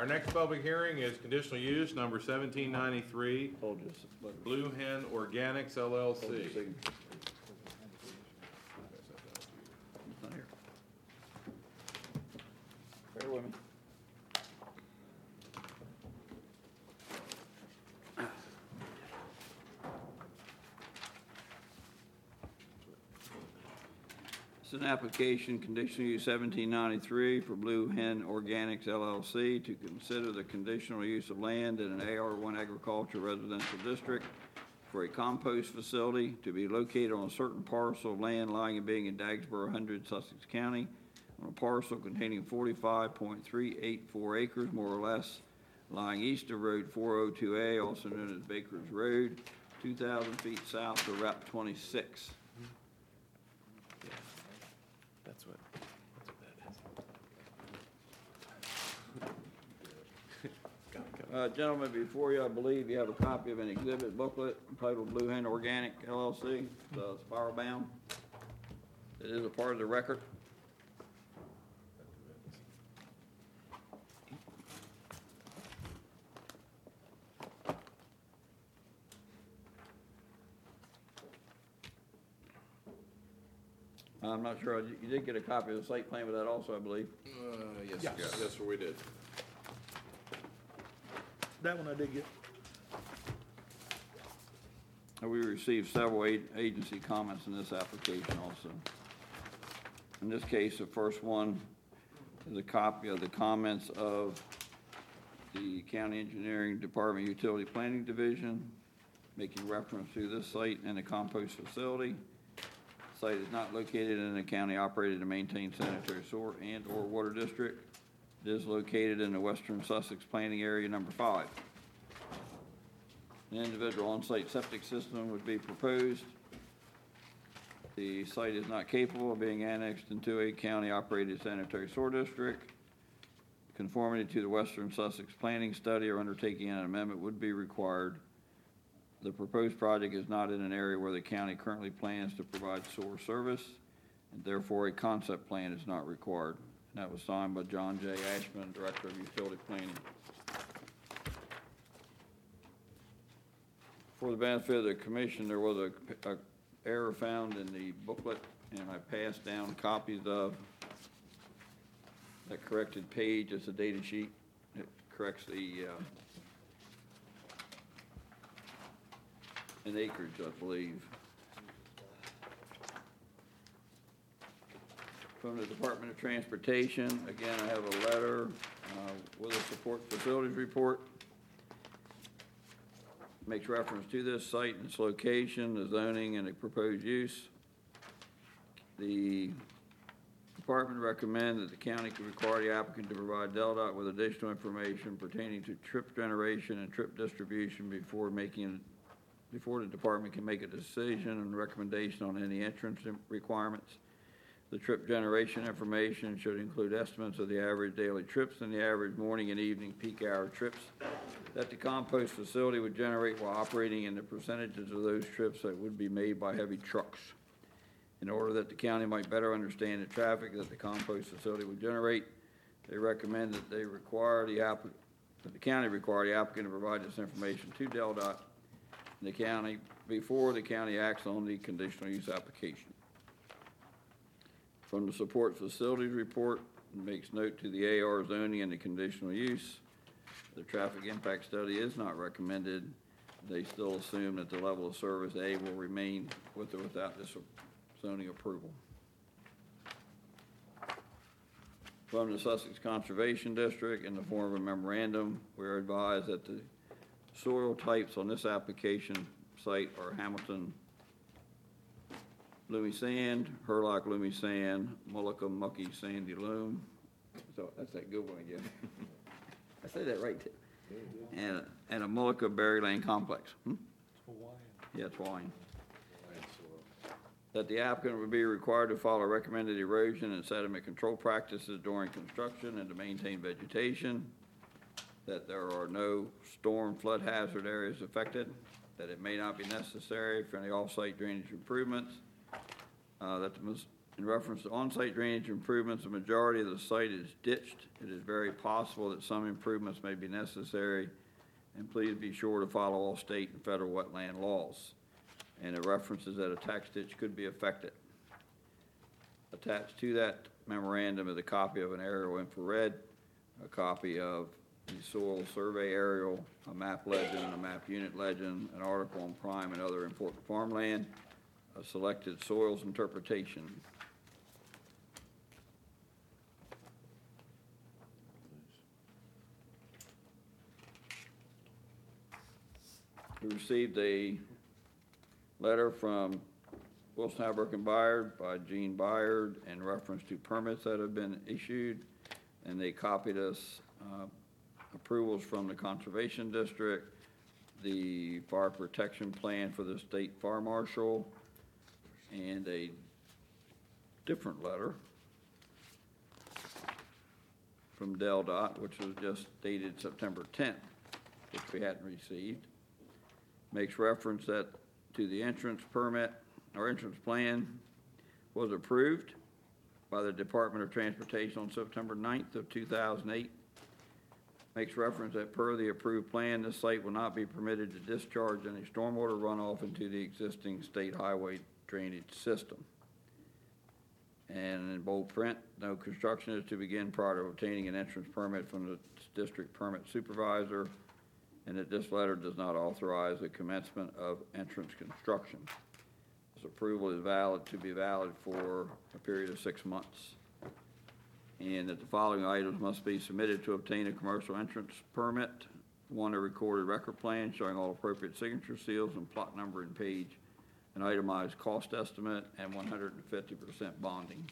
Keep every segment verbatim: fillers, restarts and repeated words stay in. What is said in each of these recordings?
Our next public hearing is conditional use number seventeen ninety-three, Hold just, let her- Blue Hen Organics L L hold the C. signature. It's not here. Bear with me. It's an application, conditional use seventeen ninety-three for Blue Hen Organics L L C to consider the conditional use of land in an A R one agriculture residential district for a compost facility to be located on a certain parcel of land lying and being in Dagsboro one hundred, Sussex County, on a parcel containing forty-five point three eight four acres, more or less, lying east of Road four oh two A, also known as Baker's Road, two thousand feet south of Route twenty-six. That's what, that's what that is. Uh, Gentlemen, before you, I believe you have a copy of an exhibit booklet entitled Blue Hen Organic L L C. It's uh, spiral bound. It is a part of the record. I'm not sure, you you did get a copy of the site plan with that also, I believe. Uh, yes, Yes. yes, yes, sir, we did. That one I did get. Uh, We received several a- agency comments in this application also. In this case, the first one is a copy of the comments of the County Engineering Department Utility Planning Division, making reference to this site and the compost facility. Site is not located in a county-operated and maintained sanitary sewer and/or water district. It is located in the western Sussex planning area number five. An individual on-site septic system would be proposed. The site is not capable of being annexed into a county-operated sanitary sewer district. Conformity to the western Sussex planning study or undertaking an amendment would be required. The proposed project is not in an area where the county currently plans to provide sewer service, and therefore a concept plan is not required. And that was signed by John J. Ashman, Director of Utility Planning. For the benefit of the commission, there was a, a error found in the booklet, and I passed down copies of that corrected page. It's a data sheet. It corrects the, uh, in acreage, I believe. From the Department of Transportation, again, I have a letter uh, with a support facilities report. Makes reference to this site and its location, the zoning, and the proposed use. The department recommend that the county could require the applicant to provide Del Dot with additional information pertaining to trip generation and trip distribution before making before the department can make a decision and recommendation on any entrance requirements. The trip generation information should include estimates of the average daily trips and the average morning and evening peak hour trips that the compost facility would generate while operating, and the percentages of those trips that would be made by heavy trucks. In order that the county might better understand the traffic that the compost facility would generate, they recommend that they require the applicant, that the county require the applicant to provide this information to Del Dot the county before the county acts on the conditional use application. From the support facilities report, it makes note to the A R zoning and the conditional use. The traffic impact study is not recommended. They still assume that the level of service A will remain with or without this zoning approval. From the Sussex Conservation District, in the form of a memorandum, we are advised that the soil types on this application site are Hamilton Loomy Sand, Hurlock Loomy Sand, Mullica Mucky Sandy Loam. So that's that good one again. I said that right. And, and a Mullica Berry Lane Complex. Hmm? Hawaiian. Yeah, it's Hawaiian. That the applicant would be required to follow recommended erosion and sediment control practices during construction and to maintain vegetation. That there are no storm flood hazard areas affected, that it may not be necessary for any off-site drainage improvements, uh, that the In reference to on-site drainage improvements, the majority of the site is ditched. It is very possible that some improvements may be necessary, and please be sure to follow all state and federal wetland laws. And it references that a tax ditch could be affected. Attached to that memorandum is a copy of an aerial infrared, a copy of the soil survey aerial, a map legend, a map unit legend, an article on prime and other important farmland, a selected soils interpretation. We received a letter from Wilson Halbrook and Byard by Gene Byard in reference to permits that have been issued, and they copied us uh, approvals from the Conservation District, the Fire Protection Plan for the State Fire Marshal, and a different letter from Del Dot, which was just dated September tenth, which we hadn't received. Makes reference that to the entrance permit, or entrance plan was approved by the Department of Transportation on September ninth of two thousand eight. Makes reference that per the approved plan, this site will not be permitted to discharge any stormwater runoff into the existing state highway drainage system. And in bold print, no construction is to begin prior to obtaining an entrance permit from the district permit supervisor, and that this letter does not authorize the commencement of entrance construction. This approval is valid, to be valid for a period of six months. And that the following items must be submitted to obtain a commercial entrance permit. One, a recorded record plan showing all appropriate signature seals and plot number and page, an itemized cost estimate, and one hundred fifty percent bonding.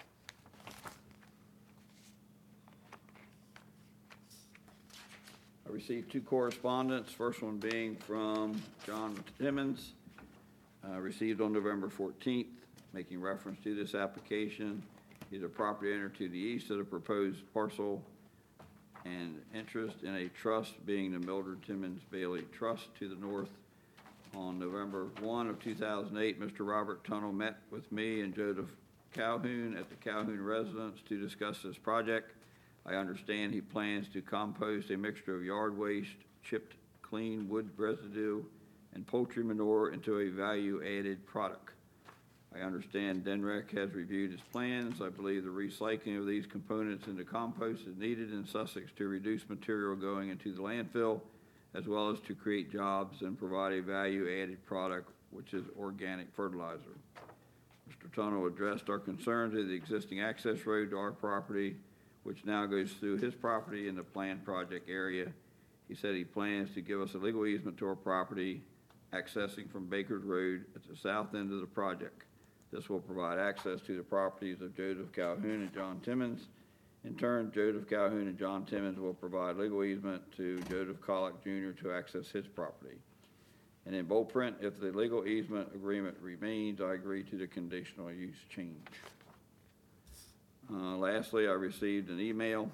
I received two correspondence, first one being from John Timmons, uh, received on November fourteenth, making reference to this application. He's a property owner to the east of the proposed parcel and interest in a trust being the Mildred Timmons Bailey Trust to the north. On November first of two thousand eight, Mister Robert Tunnell met with me and Joseph Calhoun at the Calhoun residence to discuss this project. I understand he plans to compost a mixture of yard waste, chipped clean wood residue, and poultry manure into a value-added product. I understand Denrec has reviewed his plans. I believe the recycling of these components into compost is needed in Sussex to reduce material going into the landfill, as well as to create jobs and provide a value-added product, which is organic fertilizer. Mister Tunnell addressed our concerns of the existing access road to our property, which now goes through his property in the planned project area. He said he plans to give us a legal easement to our property, accessing from Baker's Road at the south end of the project. This will provide access to the properties of Joseph Calhoun and John Timmons. In turn, Joseph Calhoun and John Timmons will provide legal easement to Joseph Collick Junior to access his property. And in bold print, if the legal easement agreement remains, I agree to the conditional use change. Uh, lastly, I received an email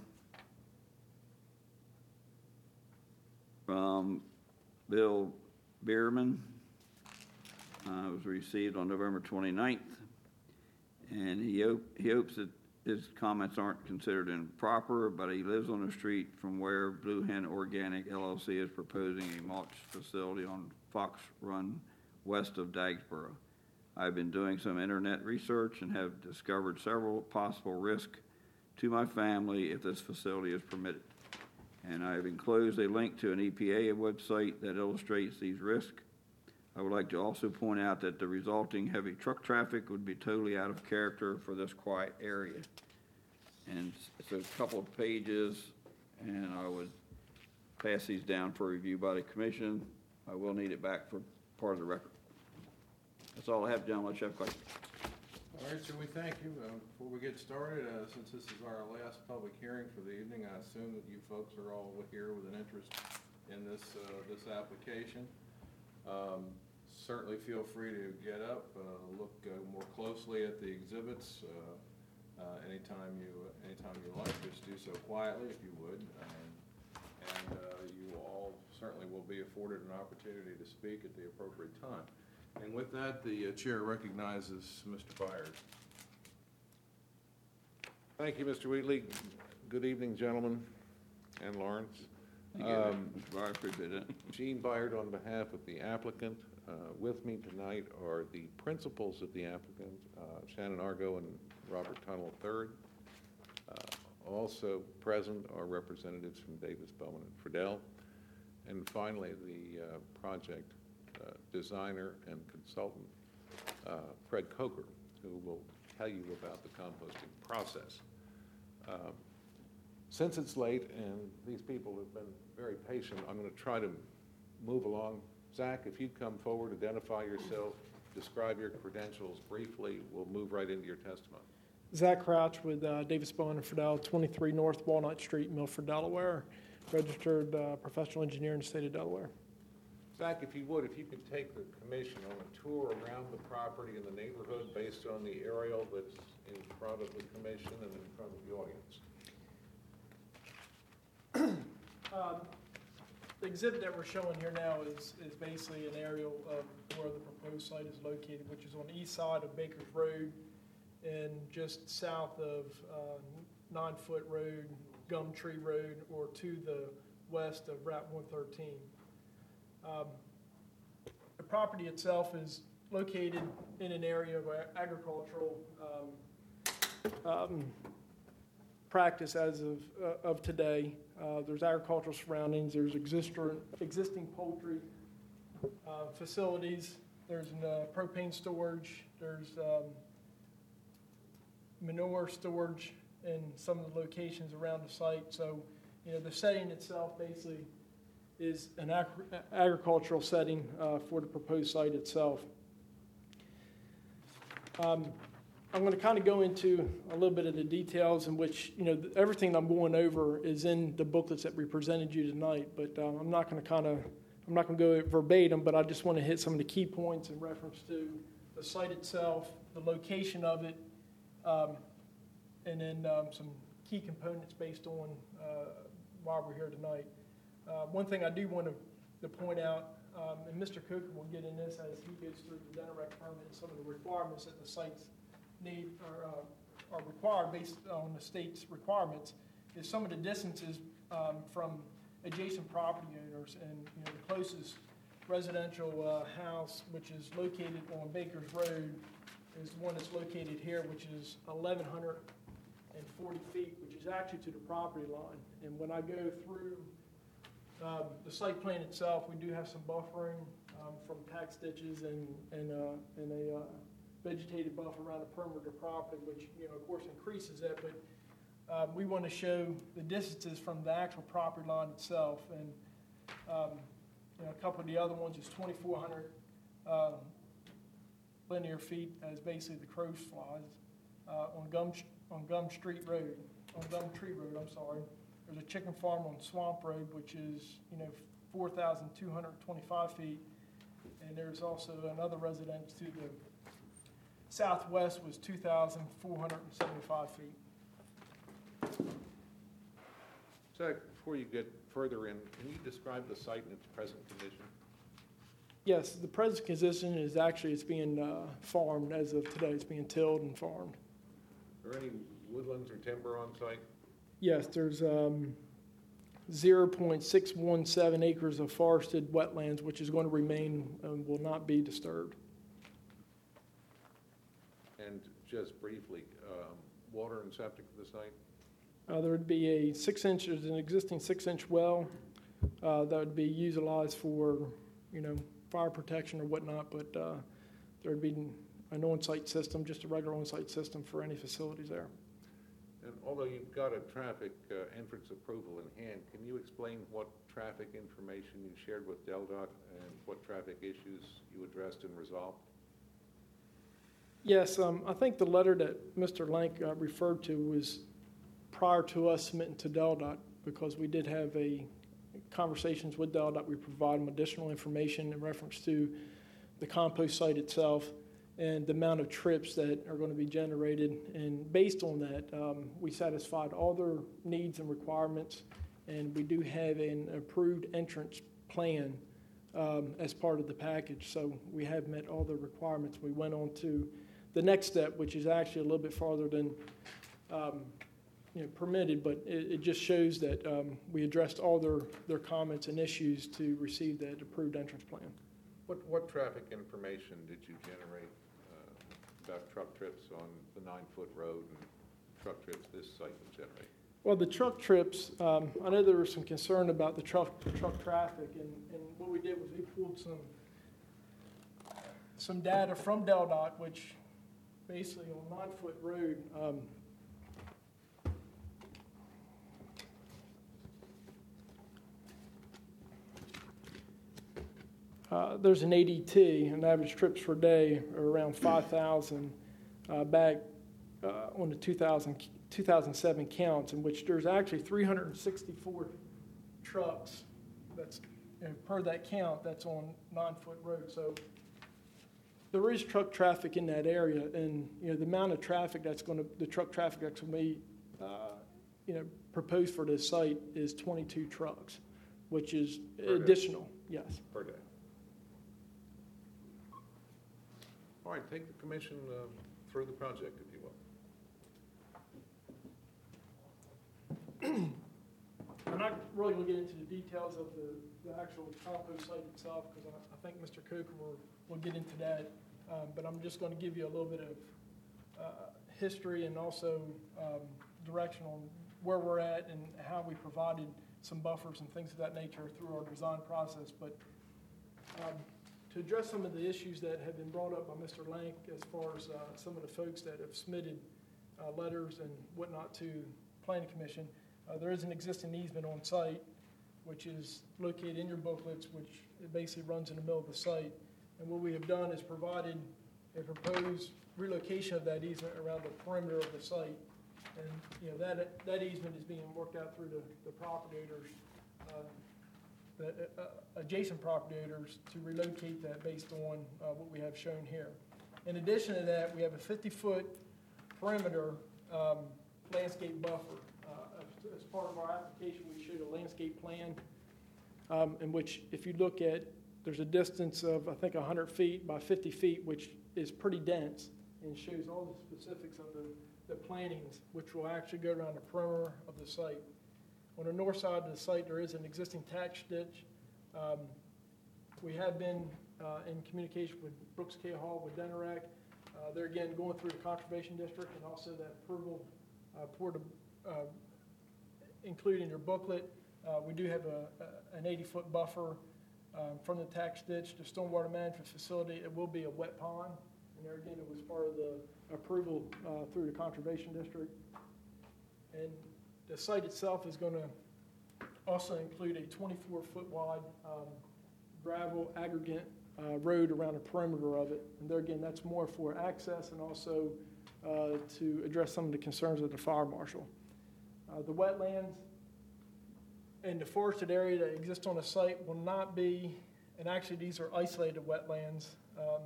from Bill Bierman. Uh, it was received on November twenty-ninth, and he, hope, he hopes that his comments aren't considered improper, but he lives on the street from where Blue Hen Organic L L C is proposing a mulch facility on Fox Run west of Dagsboro. I've been doing some internet research and have discovered several possible risks to my family if this facility is permitted. And I have enclosed a link to an E P A website that illustrates these risks. I would like to also point out that the resulting heavy truck traffic would be totally out of character for this quiet area. And it's a couple of pages, and I would pass these down for review by the commission. I will need it back for part of the record. That's all I have, John, unless you have questions. All right, sir, we thank you. Uh, Before we get started, uh, since this is our last public hearing for the evening, I assume that you folks are all here with an interest in this, uh, this application. Um, Certainly feel free to get up, uh, look uh, more closely at the exhibits uh, uh, anytime you anytime you like. Just do so quietly if you would. Um, and uh, you all certainly will be afforded an opportunity to speak at the appropriate time. And with that, the uh, chair recognizes Mister Byard. Thank you, Mister Wheatley. Good evening, gentlemen, and Lawrence. Thank you, Um, Mister Byers, appreciate it. Gene Byard on behalf of the applicant. Uh, With me tonight are the principals of the applicant, uh, Shannon Argo and Robert Tunnell the third. Uh, Also present are representatives from Davis, Bowman, and Friedel. And finally, the uh, project uh, designer and consultant, uh, Fred Coker, who will tell you about the composting process. Um, Since it's late and these people have been very patient, I'm going to try to move along. Zach, if you'd come forward, identify yourself, describe your credentials briefly, we'll move right into your testimony. Zach Crouch with uh, Davis Bowman and Friedel, twenty-three North Walnut Street, Milford, Delaware. Registered uh, professional engineer in the state of Delaware. Zach, if you would, if you could take the commission on a tour around the property and the neighborhood based on the aerial that's in front of the commission and in front of the audience. Um, The exhibit that we're showing here now is, is basically an aerial of where the proposed site is located, which is on the east side of Baker's Road and just south of uh, Nine Foot Road, Gumtree Road, or to the west of Route one thirteen. Um, The property itself is located in an area of agricultural um, um, practice as of, uh, of today. Uh, there's agricultural surroundings, there's existing, existing poultry uh, facilities, there's uh, propane storage, there's um, manure storage in some of the locations around the site. So, you know, the setting itself basically is an agri- agricultural setting uh, for the proposed site itself. Um, I'm going to kind of go into a little bit of the details in which, you know, everything I'm going over is in the booklets that we presented you tonight, but uh, I'm not going to kind of, I'm not going to go verbatim, but I just want to hit some of the key points in reference to the site itself, the location of it, um, and then um, some key components based on uh, why we're here tonight. Uh, one thing I do want to, to point out, um, and Mister Coker will get in this as he goes through the Denarec permit and some of the requirements that the sites need or uh, are required based on the state's requirements, is some of the distances um, from adjacent property owners. And you know, the closest residential uh, house, which is located on Baker's Road, is the one that's located here, which is eleven forty feet, which is actually to the property line. And when I go through um, the site plan itself, we do have some buffering um, from tax ditches and and, uh, and a uh, vegetated buffer around the perimeter of the property, which, you know, of course increases it, but uh, we want to show the distances from the actual property line itself. And um, you know, a couple of the other ones is twenty-four hundred um, linear feet as basically the crow flies uh, on Gum on Gum Street Road, on Gumtree Road. I'm sorry. There's a chicken farm on Swamp Road, which is, you know, four thousand two hundred twenty-five feet, and there's also another residence to the southwest was two thousand four hundred seventy-five feet. Zach, before you get further in, can you describe the site in its present condition? Yes, the present condition is actually, it's being uh, farmed as of today. It's being tilled and farmed. Are there any woodlands or timber on site? Yes, there's um, zero point six one seven acres of forested wetlands, which is going to remain and will not be disturbed. And just briefly, um, water and septic for the site? Uh, there would be a six inch, there's an existing six inch well uh, that would be utilized for, you know, fire protection or whatnot, but uh, there would be an on-site system, just a regular on-site system for any facilities there. And although you've got a traffic uh, entrance approval in hand, can you explain what traffic information you shared with DelDOT and what traffic issues you addressed and resolved? Yes, um, I think the letter that Mister Lank uh, referred to was prior to us submitting to DelDOT, because we did have a conversations with DelDOT. We provide them additional information in reference to the compost site itself and the amount of trips that are going to be generated. And based on that, um, we satisfied all their needs and requirements, and we do have an approved entrance plan um, as part of the package. So we have met all the requirements. We went on to the next step, which is actually a little bit farther than um, you know, permitted, but it, it just shows that um, we addressed all their, their comments and issues to receive that approved entrance plan. What, what traffic information did you generate uh, about truck trips on the nine-foot road and truck trips this site would generate? Well, the truck trips, um, I know there was some concern about the truck, truck traffic, and, and what we did was we pulled some, some data from Del Dot, which basically on nine-foot road, um, Uh, there's an A D T, an average trips per day, are around five thousand uh, back uh, on the two thousand, two thousand seven counts, in which there's actually three hundred sixty-four trucks that's, you know, per that count, that's on nine-foot road. So there is truck traffic in that area, and, you know, the amount of traffic that's going to, the truck traffic that's going to be, uh, you know, proposed for this site is twenty-two trucks, which is Per day. additional, yes. Per day. All right, take the commission uh, through the project, if you will. I'm not really going to get into the details of the, the actual compost site itself, because I, I think Mister Coker will, will get into that. Um, but I'm just going to give you a little bit of uh, history and also um, direction on where we're at and how we provided some buffers and things of that nature through our design process. But um, to address some of the issues that have been brought up by Mister Lank, as far as uh, some of the folks that have submitted uh, letters and whatnot to Planning Commission, uh, there is an existing easement on site, which is located in your booklets, which it basically runs in the middle of the site. And what we have done is provided a proposed relocation of that easement around the perimeter of the site. And, you know, that, that easement is being worked out through the, the property owners, uh, the uh, adjacent property owners, to relocate that based on uh, what we have shown here. In addition to that, we have a fifty-foot perimeter um, landscape buffer. Uh, as, as part of our application, we showed a landscape plan um, in which, if you look at, there's a distance of, I think, one hundred feet by fifty feet, which is pretty dense and shows all the specifics of the, the plantings, which will actually go around the perimeter of the site. On the north side of the site, there is an existing tax ditch. Um, we have been uh, in communication with Brooks K. Hall with Denerac. Uh, they're again going through the conservation district, and also that approval uh, for the, uh, included in your booklet. Uh, we do have a, a, an eighty-foot buffer um, from the tax ditch to stormwater management facility. It will be a wet pond, and there again, it was part of the approval uh, through the conservation district. And the site itself is going to also include a twenty-four foot wide um, gravel aggregate uh, road around the perimeter of it. And there again, that's more for access and also uh, to address some of the concerns of the fire marshal. Uh, the wetlands and the forested area that exists on the site will not be, and actually these are isolated wetlands. Um,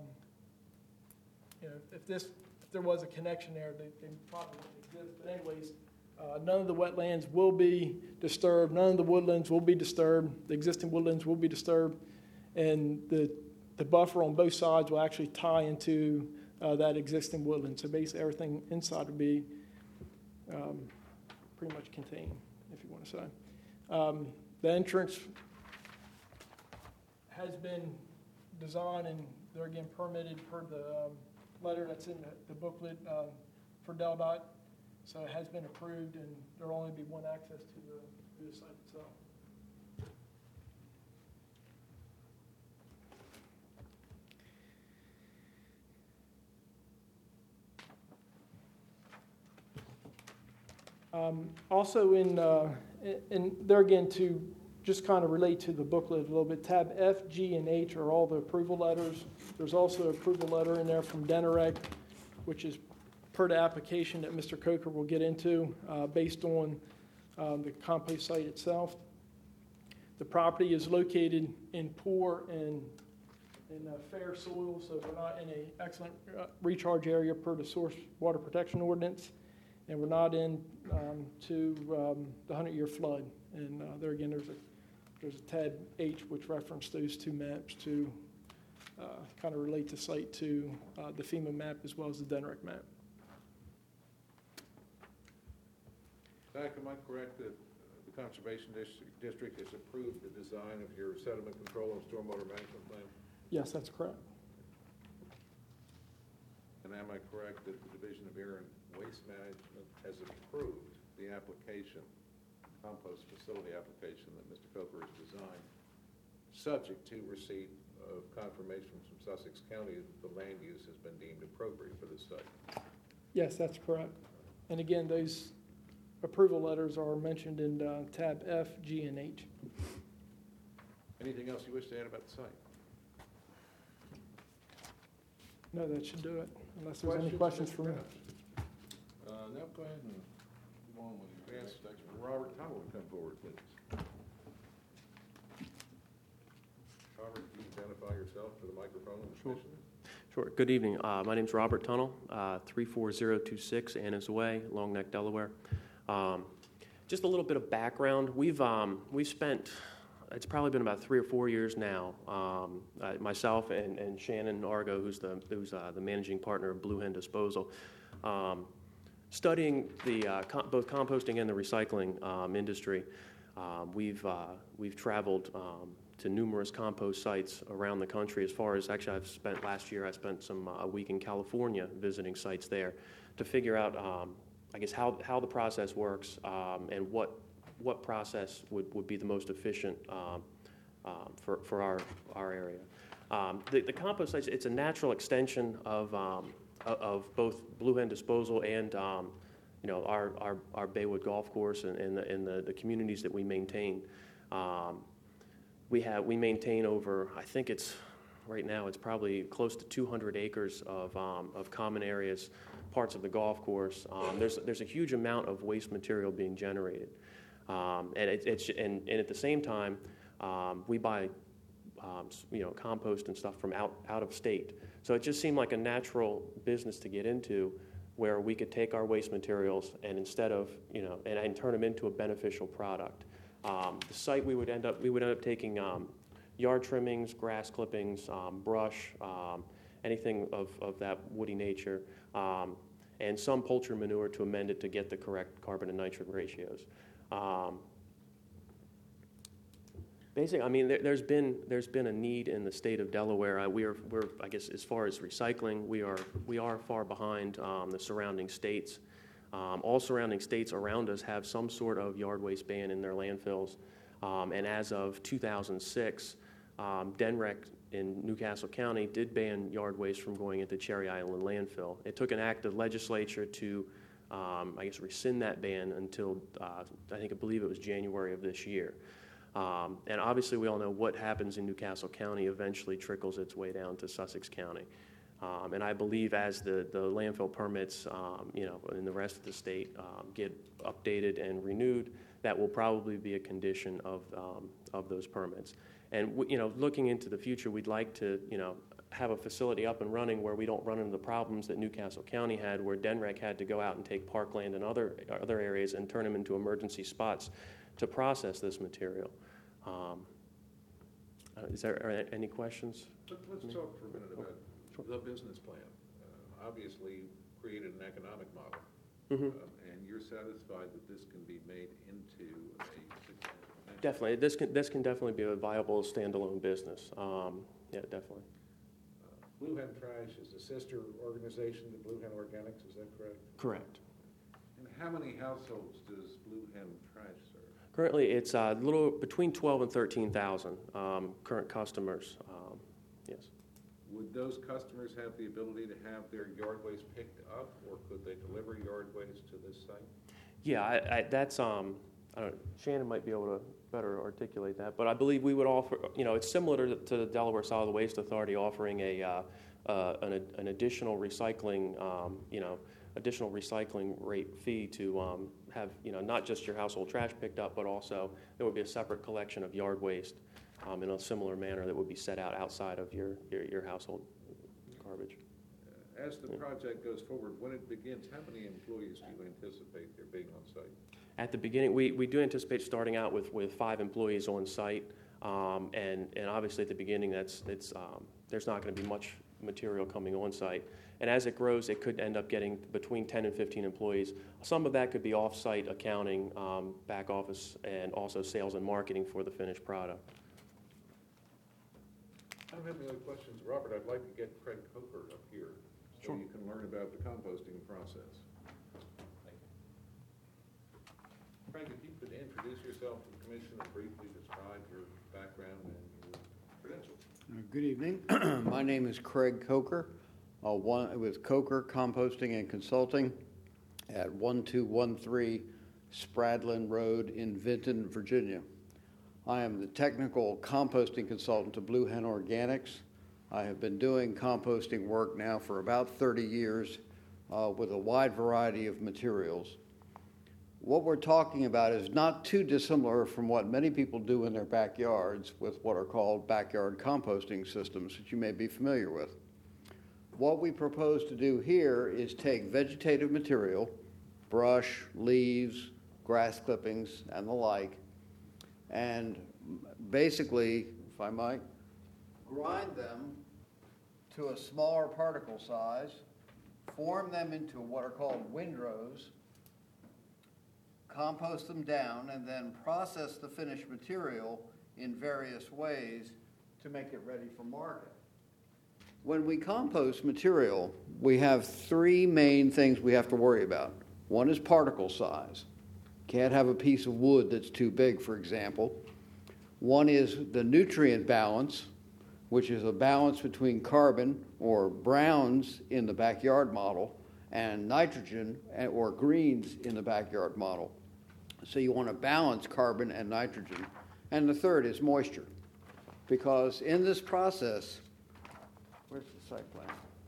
you know, if this, if there was a connection there, they, they probably wouldn't exist. But anyways, Uh, none of the wetlands will be disturbed. None of the woodlands will be disturbed. The existing woodlands will be disturbed. And the, the buffer on both sides will actually tie into uh, that existing woodland. So basically everything inside will be um, pretty much contained, if you want to say. Um, the entrance has been designed, and they're again permitted per the um, letter that's in the, the booklet um, for Del Dot. So it has been approved, and there will only be one access to the, to the site itself. Um, also in, uh, and there again, to just kind of relate to the booklet a little bit, tab F, G, and H are all the approval letters. There's also an approval letter in there from Denerac, which is per the application that Mister Coker will get into uh, based on um, the compost site itself. The property is located in poor and in uh, fair soil, so we're not in an excellent uh, recharge area per the source water protection ordinance, and we're not in um, to um, the hundred-year flood. And uh, there again, there's a there's a tab H which referenced those two maps to uh, kind of relate the site to uh, the FEMA map as well as the Denerac map. Zach, am I correct that the Conservation District District has approved the design of your sediment control and stormwater management plan? Yes, that's correct. And am I correct that the Division of Air and Waste Management has approved the application, compost facility application that Mister Coker has designed, subject to receipt of confirmation from Sussex County that the land use has been deemed appropriate for this site? Yes, that's correct. And again, those approval letters are mentioned in uh, tab F, G, and H. Anything else you wish to add about the site? No, that should do it, unless there's any questions for me. Uh, no, go ahead and go on with your Yes, section. Robert Tuttle would come forward, please. Robert, can you identify yourself for the microphone and the Sure. commissioner? Sure. Good evening. Uh, my name's Robert Tunnell, uh, three four zero two six Anna's Way, Long Neck, Delaware. Um, just a little bit of background. We've um, we've spent, it's probably been about three or four years now. Um, uh, myself and, and Shannon Argo, who's the who's uh, the managing partner of Blue Hen Disposal, um, studying the uh, com- both composting and the recycling um, industry. Um, we've uh, we've traveled um, to numerous compost sites around the country. As far as actually, I've spent last year. I spent some uh, a week in California visiting sites there to figure out, um, I guess, how how the process works um, and what what process would, would be the most efficient um, um, for for our our area. Um, the, the compost sites, it's a natural extension of um, of both Blue Hen Disposal and um, you know our, our, our Baywood Golf Course and, and, the, and the, the communities that we maintain. Um, we have we maintain over, I think it's right now it's probably close to two hundred acres of um, of common areas, parts of the golf course. Um, there's there's a huge amount of waste material being generated, um, and it, it's and, and at the same time um, we buy um, you know compost and stuff from out out of state. So it just seemed like a natural business to get into, where we could take our waste materials and instead of, you know, and, and turn them into a beneficial product. Um, the site we would end up, we would end up taking um, yard trimmings, grass clippings, um, brush, um, anything of, of that woody nature, um, and some poultry manure to amend it to get the correct carbon and nitrogen ratios. Um, Basically, I mean, there, there's been there's been a need in the state of Delaware. Uh, we are we're I guess as far as recycling, we are we are far behind um, the surrounding states. Um, all surrounding states around us have some sort of yard waste ban in their landfills. Um, and as of two thousand six, um, D N R E C in Newcastle County did ban yard waste from going into Cherry Island landfill. It took an act of legislature to, um, I guess, rescind that ban until uh, I think I believe it was January of this year. Um, and obviously, we all know what happens in Newcastle County eventually trickles its way down to Sussex County. Um, and I believe as the, the landfill permits, um, you know, in the rest of the state um, get updated and renewed, that will probably be a condition of um, of those permits. And w- you know, looking into the future, we'd like to, you know, have a facility up and running where we don't run into the problems that Newcastle County had, where D N R E C had to go out and take parkland and other other areas and turn them into emergency spots to process this material. Um, uh, is there are any questions? Let- Let's talk for a minute about the business plan. Uh, Obviously, created an economic model, Mm-hmm. um, and you're satisfied that this can be made into a successful venture? Definitely, this can this can definitely be a viable standalone business. Um, yeah, definitely. Uh, Blue Hen Trash is a sister organization to Blue Hen Organics, is that correct? Correct. And how many households does Blue Hen Trash serve? Currently, it's a little between twelve and thirteen thousand um, current customers. Um, yes. Would those customers have the ability to have their yard waste picked up, or could they deliver yard waste to this site? Yeah, I, I, that's um, I don't know, Shannon might be able to better articulate that, but I believe we would offer. You know, it's similar to, to the Delaware Solid Waste Authority offering a uh, uh, an, an additional recycling. Um, you know, additional recycling rate fee to um, have you know not just your household trash picked up, but also there would be a separate collection of yard waste um, in a similar manner that would be set out outside of your your, your household garbage. Uh, As the project goes forward, when it begins, how many employees do you anticipate there being on site? At the beginning, we, we do anticipate starting out with, with five employees on site, um, and and obviously at the beginning, that's it's um, there's not going to be much material coming on site. And as it grows, it could end up getting between ten and fifteen employees. Some of that could be off-site accounting, um, back office, and also sales and marketing for the finished product. I don't have any other questions. Robert, I'd like to get Craig Coker up here so Sure. you can learn about the composting process. Thank you. Craig, if you could introduce yourself to the commission and briefly describe your background and your credentials. Uh, Good evening. My name is Craig Coker, uh, one, with Coker Composting and Consulting at one two one three Spradlin Road in Vinton, Virginia. I am the technical composting consultant to Blue Hen Organics. I have been doing composting work now for about thirty years uh, with a wide variety of materials. What we're talking about is not too dissimilar from what many people do in their backyards with what are called backyard composting systems that you may be familiar with. What we propose to do here is take vegetative material, brush, leaves, grass clippings, and the like, and basically, if I might, grind them to a smaller particle size, form them into what are called windrows, compost them down, and then process the finished material in various ways to make it ready for market. When we compost material, we have three main things we have to worry about. One is particle size. Can't have a piece of wood that's too big, for example. One is the nutrient balance, which is a balance between carbon or browns in the backyard model and nitrogen or greens in the backyard model. So you want to balance carbon and nitrogen. And the third is moisture, because in this process, where's the site plan?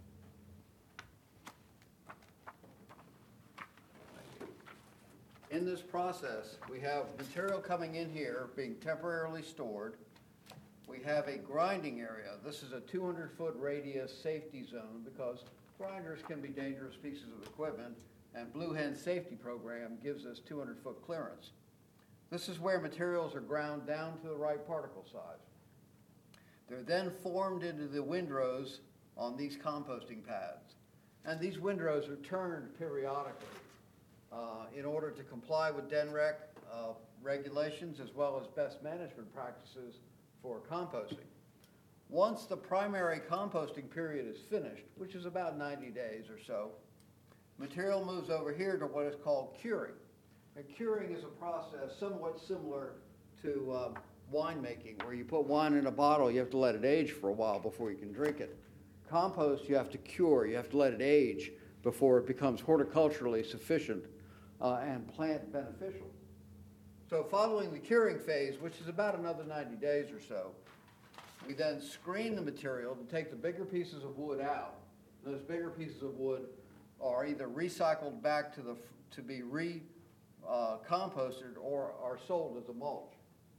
In this process, we have material coming in here being temporarily stored. We have a grinding area. This is a two hundred foot radius safety zone because grinders can be dangerous pieces of equipment, and Blue Hen Safety Program gives us two hundred foot clearance. This is where materials are ground down to the right particle size. They're then formed into the windrows on these composting pads. And these windrows are turned periodically uh, in order to comply with D N R E C uh, regulations as well as best management practices for composting. Once the primary composting period is finished, which is about ninety days or so, material moves over here to what is called curing. And curing is a process somewhat similar to uh, winemaking, where you put wine in a bottle, you have to let it age for a while before you can drink it. Compost, you have to cure, you have to let it age before it becomes horticulturally sufficient uh, and plant beneficial. So following the curing phase, which is about another ninety days or so, we then screen the material to take the bigger pieces of wood out. Those bigger pieces of wood are either recycled back to the to be re uh, composted or are sold as a mulch.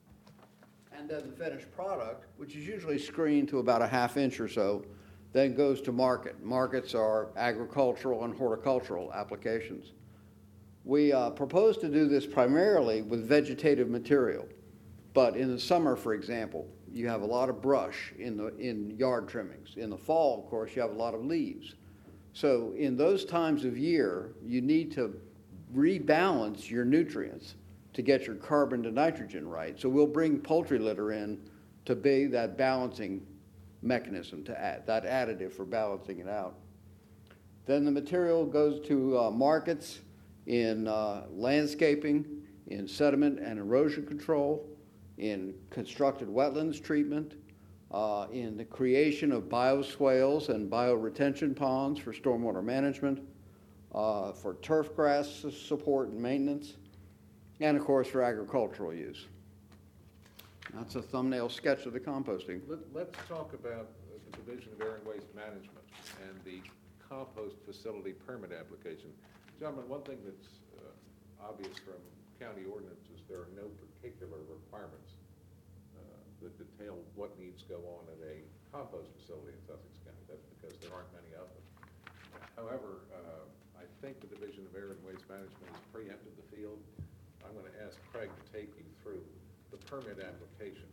And then the finished product, which is usually screened to about a half inch or so, then goes to market. Markets are agricultural and horticultural applications. We uh, propose to do this primarily with vegetative material, but in the summer, for example, you have a lot of brush in the in yard trimmings. In the fall, of course, you have a lot of leaves. So in those times of year, you need to rebalance your nutrients to get your carbon to nitrogen right. So we'll bring poultry litter in to be that balancing mechanism, to add that additive for balancing it out. Then the material goes to uh, markets in uh, landscaping, in sediment and erosion control, in constructed wetlands treatment, uh, in the creation of bioswales and bioretention ponds for stormwater management, uh, for turf grass support and maintenance, and of course for agricultural use. That's a thumbnail sketch of the composting. Let, let's talk about uh, the Division of Air and Waste Management and the compost facility permit application. Gentlemen, one thing that's uh, obvious from county ordinances, there are no particular requirements uh, that detail what needs to go on at a compost facility in Sussex County. That's because there aren't many of them. However, uh, I think the Division of Air and Waste Management has preempted the field. I'm going to ask Craig to take you through the permit application.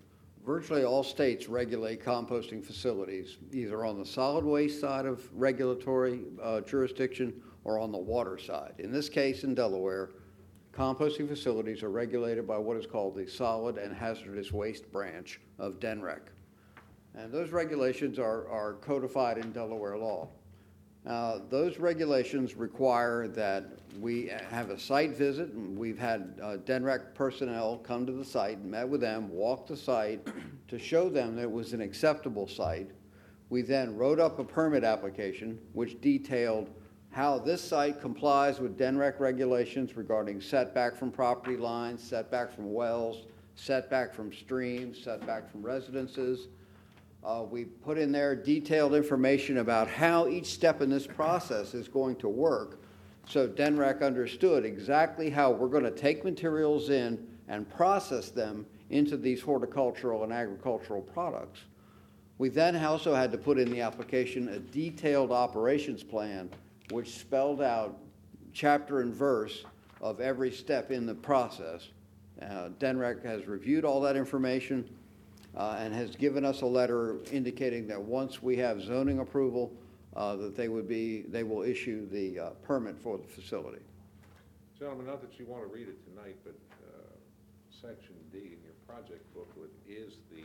virtually all states regulate composting facilities, either on the solid waste side of regulatory uh, jurisdiction or on the water side. In this case, in Delaware, composting facilities are regulated by what is called the Solid and Hazardous Waste Branch of D N R E C. And those regulations are, are codified in Delaware law. Uh, those regulations require that we have a site visit, and we've had uh, D N R E C personnel come to the site, met with them, walk the site to show them that it was an acceptable site. We then wrote up a permit application which detailed how this site complies with D N R E C regulations regarding setback from property lines, setback from wells, setback from streams, setback from residences. Uh, we put in there detailed information about how each step in this process is going to work, so D N R E C understood exactly how we're going to take materials in and process them into these horticultural and agricultural products. We then also had to put in the application a detailed operations plan which spelled out chapter and verse of every step in the process. Uh, D N R E C has reviewed all that information uh, and has given us a letter indicating that once we have zoning approval, uh, that they would be, they will issue the uh, permit for the facility. Gentlemen, not that you want to read it tonight, but uh, Section D in your project booklet is the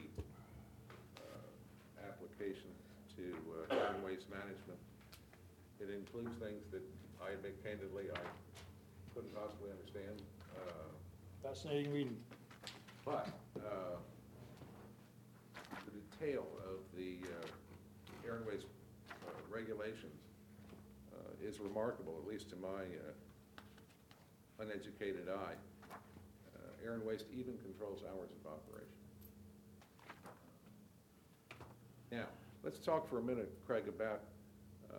uh, application to uh, Human Waste Management. It includes things that I admit candidly I couldn't possibly understand. Uh, Fascinating reading. But uh, the detail of the uh, air and waste uh, regulations uh, is remarkable, at least to my uh, uneducated eye. Uh, air and waste even controls hours of operation. Now, let's talk for a minute, Craig, about uh,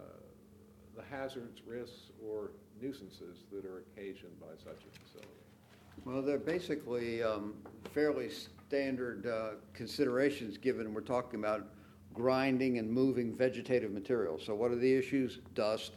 the hazards, risks, or nuisances that are occasioned by such a facility. Well, they're basically um, fairly standard uh, considerations given we're talking about grinding and moving vegetative material. So what are the issues? Dust,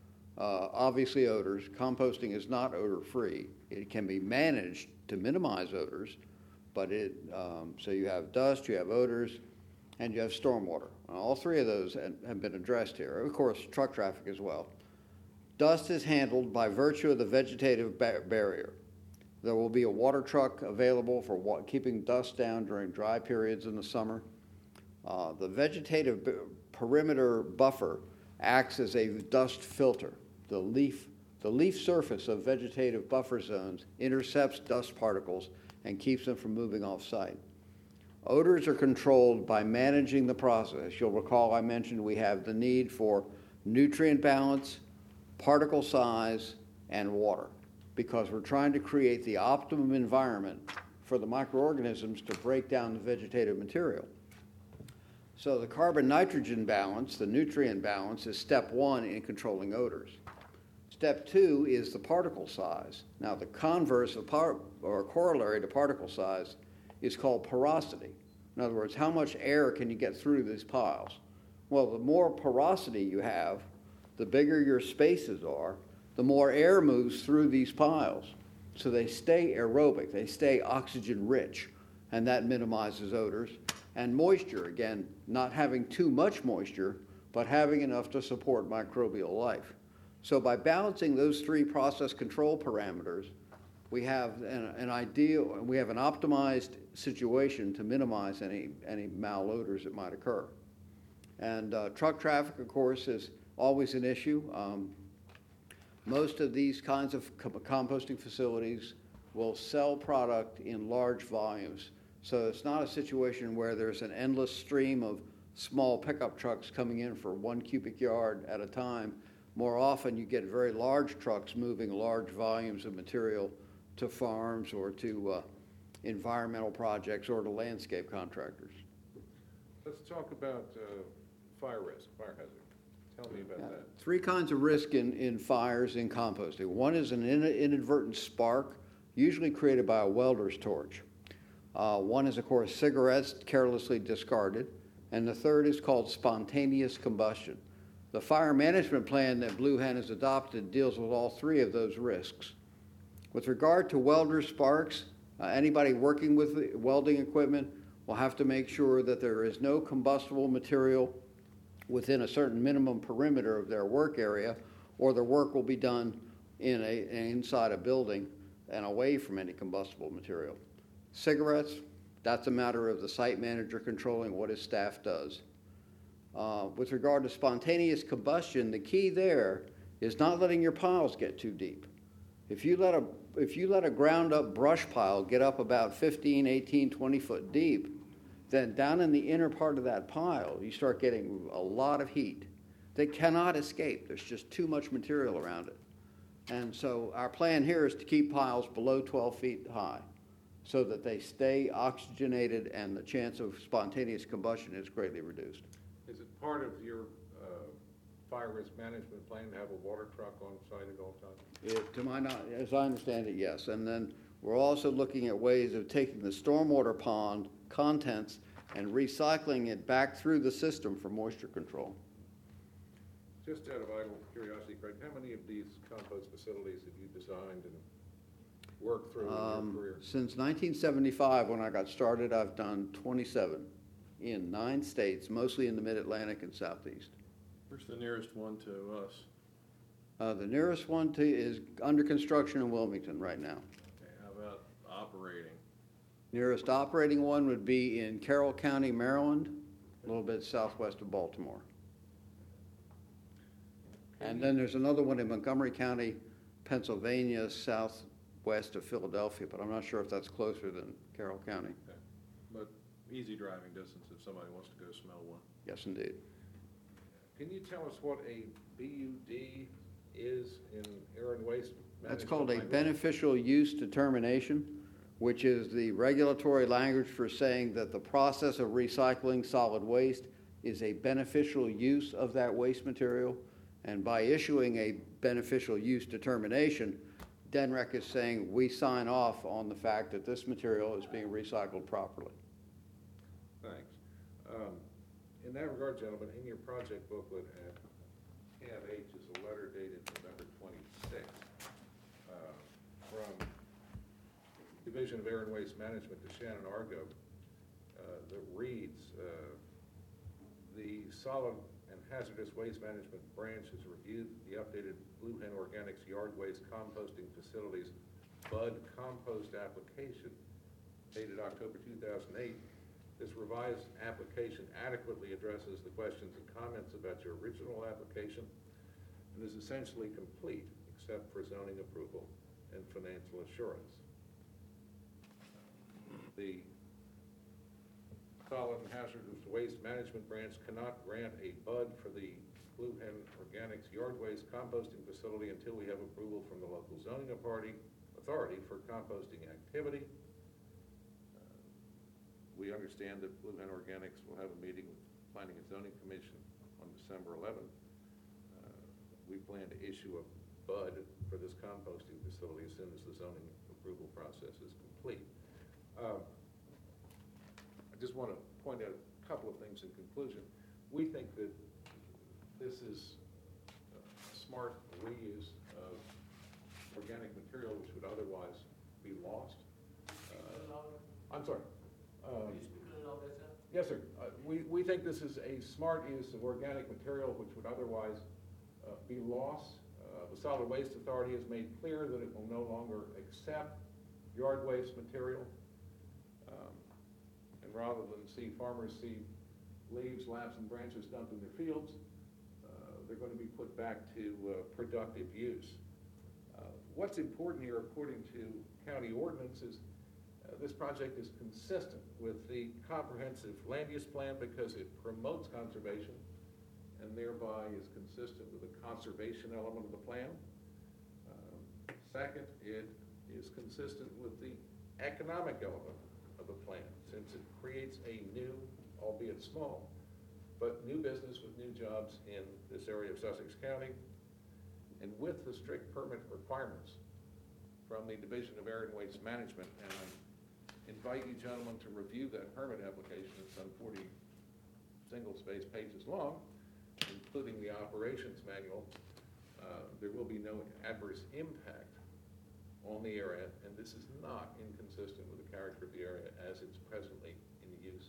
uh, obviously odors. Composting is not odor-free. It can be managed to minimize odors, but it, um, so you have dust, you have odors, and you have stormwater. All three of those have been addressed here. Of course, truck traffic as well. Dust is handled by virtue of the vegetative ba- barrier. There will be a water truck available for wa- keeping dust down during dry periods in the summer. Uh, the vegetative b- perimeter buffer acts as a dust filter. The leaf, the leaf surface of vegetative buffer zones intercepts dust particles and keeps them from moving off-site. Odors are controlled by managing the process. You'll recall I mentioned we have the need for nutrient balance, particle size, and water, because we're trying to create the optimum environment for the microorganisms to break down the vegetative material. So the carbon-nitrogen balance, the nutrient balance, is step one in controlling odors. Step two is the particle size. Now, the converse of par- or corollary to particle size is called porosity. In other words, how much air can you get through these piles? Well, the more porosity you have, the bigger your spaces are, the more air moves through these piles. So they stay aerobic, they stay oxygen rich, and that minimizes odors. And moisture, again, not having too much moisture, but having enough to support microbial life. So by balancing those three process control parameters, we have an, an ideal, we have an optimized situation to minimize any, any malodors that might occur. And uh, truck traffic, of course, is always an issue. Um, most of these kinds of co- composting facilities will sell product in large volumes. So it's not a situation where there's an endless stream of small pickup trucks coming in for one cubic yard at a time. More often you get very large trucks moving large volumes of material to farms or to uh, environmental projects or to landscape contractors. Let's talk about uh, fire risk, fire hazard. Tell me about Yeah. that. Three kinds of risk in, in fires in composting. One is an in- inadvertent spark, usually created by a welder's torch. Uh, one is, of course, cigarettes carelessly discarded. And the third is called spontaneous combustion. The fire management plan that Blue Hen has adopted deals with all three of those risks. With regard to welder sparks, uh, anybody working with welding equipment, will have to make sure that there is no combustible material within a certain minimum perimeter of their work area, or their work will be done in a, inside a building and away from any combustible material. Cigarettes, that's a matter of the site manager controlling what his staff does. Uh, with regard to spontaneous combustion, the key there is not letting your piles get too deep. If you let a, if you let a ground up brush pile get up about fifteen, eighteen, twenty foot deep, then down in the inner part of that pile, you start getting a lot of heat. They cannot escape. There's just too much material around it. And so our plan here is to keep piles below twelve feet high so that they stay oxygenated and the chance of spontaneous combustion is greatly reduced. Is it part of your uh, fire risk management plan to have a water truck on site at all times? It, to my knowledge, as I understand it, yes. And then we're also looking at ways of taking the stormwater pond contents and recycling it back through the system for moisture control. Just out of idle curiosity, Craig, how many of these compost facilities have you designed and worked through in Um, your career? since nineteen seventy-five, when I got started, I've done twenty-seven in nine states, mostly in the mid-Atlantic and southeast. Where's the nearest one to us? Uh, the nearest one to is under construction in Wilmington right now. Okay, how about operating? Nearest operating one would be in Carroll County, Maryland, a little bit southwest of Baltimore. And then there's another one in Montgomery County, Pennsylvania, southwest of Philadelphia, but I'm not sure if that's closer than Carroll County. Okay. But easy driving distance if somebody wants to go smell one. Yes, indeed. Can you tell us what a B U D is in air and waste management? That's called a language? beneficial use determination, which is the regulatory language for saying that the process of recycling solid waste is a beneficial use of that waste material. And by issuing a beneficial use determination, D N R E C is saying we sign off on the fact that this material is being recycled properly. Thanks. Um, In that regard, gentlemen, in your project booklet at tab H is a letter dated November twenty-sixth uh, from Division of Air and Waste Management to Shannon Argo uh, that reads, uh, the Solid and Hazardous Waste Management Branch has reviewed the updated Blue Hen Organics Yard Waste Composting Facilities Bud Compost application dated October two thousand eight. This revised application adequately addresses the questions and comments about your original application and is essentially complete except for zoning approval and financial assurance. The Solid and Hazardous Waste Management Branch cannot grant a B U D for the Blue Hen Organics Yard Waste Composting Facility until we have approval from the local zoning authority authority for composting activity. We understand that Blue Hen Organics will have a meeting with Planning and Zoning Commission on December eleventh. Uh, we plan to issue a B U D for this composting facility as soon as the zoning approval process is complete. Uh, I just want to point out a couple of things in conclusion. We think that this is a smart reuse of organic material which would otherwise be lost. Uh, I'm sorry. Um, Yes, sir. Uh, we, we think this is a smart use of organic material which would otherwise uh, be lost. Uh, the Solid Waste Authority has made clear that it will no longer accept yard waste material. Um, and rather than see farmers see leaves, laps, and branches dumped in their fields, uh, they're going to be put back to uh, productive use. Uh, what's important here, according to county ordinance, is Uh, this project is consistent with the comprehensive land use plan because it promotes conservation and thereby is consistent with the conservation element of the plan. Um, second, it is consistent with the economic element of the plan since it creates a new, albeit small, but new business with new jobs in this area of Sussex County. And with the strict permit requirements from the Division of Air and Waste Management, and I invite you gentlemen to review that permit application. It's some forty single-space pages long, including the operations manual. Uh, there will be no adverse impact on the area, and this is not inconsistent with the character of the area as it's presently in use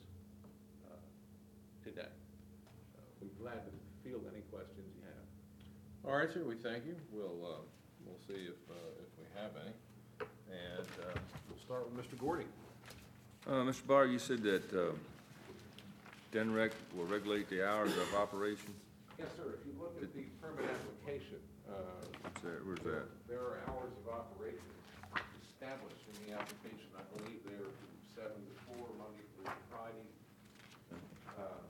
All right, sir, we thank you. We'll, uh, we'll see if, uh, if we have any. And, uh, we'll start with Mister Gordy. Uh, Mister Barr, you said that, uh, DENREC will regulate the hours of operation. Yes, sir. If you look at the permit application, uh, What's that, where's that? there are hours of operation established in the application. I believe they are from seven to four, Monday through Friday. Uh,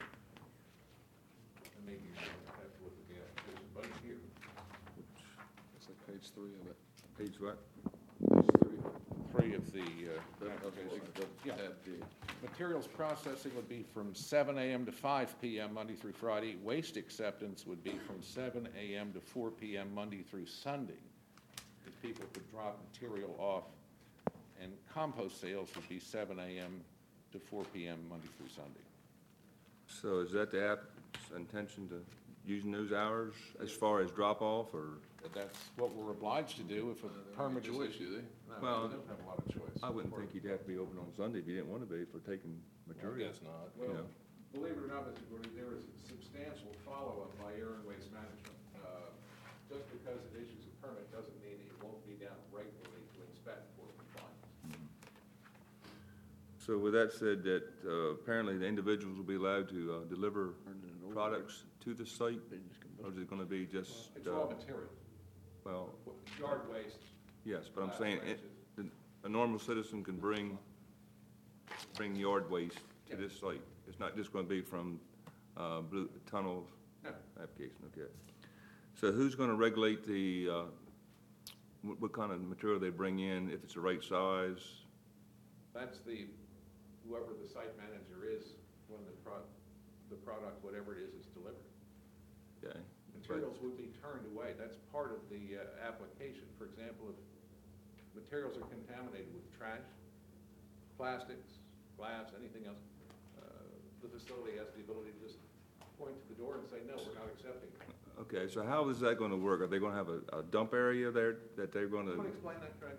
And maybe you have to look at the application, but it's here. It's like page three of it. Page what? Three of the, uh, application. Yeah. Materials processing would be from seven a.m. to five p.m. Monday through Friday. Waste acceptance would be from seven a.m. to four p.m. Monday through Sunday. If people could drop material off. And compost sales would be seven a.m. to four p.m. Monday through Sunday. So is that the applicant's intention to using those hours as far as drop-off, or? That's what we're obliged to do if a permit is Choice, issued. do they? No, Well, they don't have a lot of choice. I wouldn't think you'd have to be open on Sunday if you didn't want to be for taking I material. guess not. You Well, know. believe it or not, Mister Gordy, there is substantial follow-up by Air and Waste Management. Uh, Just because it issues a permit doesn't mean it won't be down regularly to inspect for compliance. So with that said, that uh, apparently the individuals will be allowed to uh, deliver products to the site? Or is it going to be just, It's raw uh, material, well, yard waste. yes, but I'm uh, saying it- branches. a normal citizen can bring, bring yard waste to this site? It's not just going to be from uh, Blue Tunnel No. application, okay? So who's going to regulate the, uh, what what kind of material they bring in, if it's the right size? That's the, whoever the site manager is when the pro, the product, whatever it is, is delivered. Okay? Materials would be turned away. That's part of the uh, application. For example, if materials are contaminated with trash, plastics, glass, anything else, uh, the facility has the ability to just point to the door and say, no, we're not accepting it. Okay, so how is that going to work? Are they going to have a, a dump area there that they're going Want to to? explain that, Craig?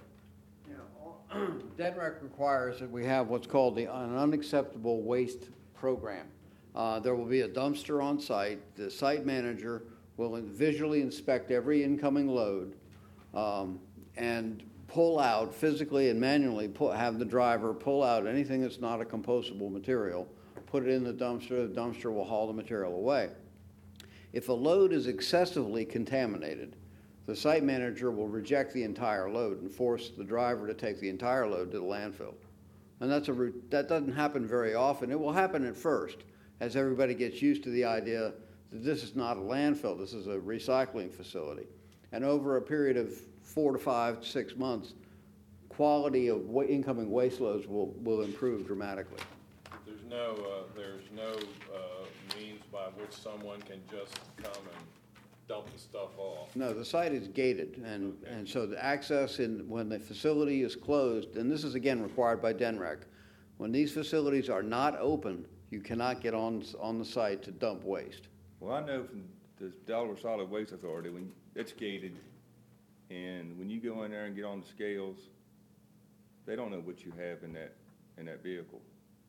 DENREC requires that we have what's called the an unacceptable waste program. Uh, There will be a dumpster on site. The site manager will visually inspect every incoming load um, and pull out, physically and manually, pull, have the driver pull out anything that's not a compostable material, put it in the dumpster, the dumpster will haul the material away. If a load is excessively contaminated, the site manager will reject the entire load and force the driver to take the entire load to the landfill. And that's a route, that doesn't happen very often. It will happen at first, as everybody gets used to the idea that this is not a landfill, this is a recycling facility. And over a period of four to five, six months, quality of wa- incoming waste loads will, will improve dramatically. There's no, uh, there's no, uh, means by which someone can just come and dump the stuff off. No, the site is gated, and, and so the access in, when the facility is closed, and this is again required by DENREC, when these facilities are not open, you cannot get on, on the site to dump waste. Well, I know from the Delaware Solid Waste Authority, when it's gated, and when you go in there and get on the scales, they don't know what you have in that, in that vehicle.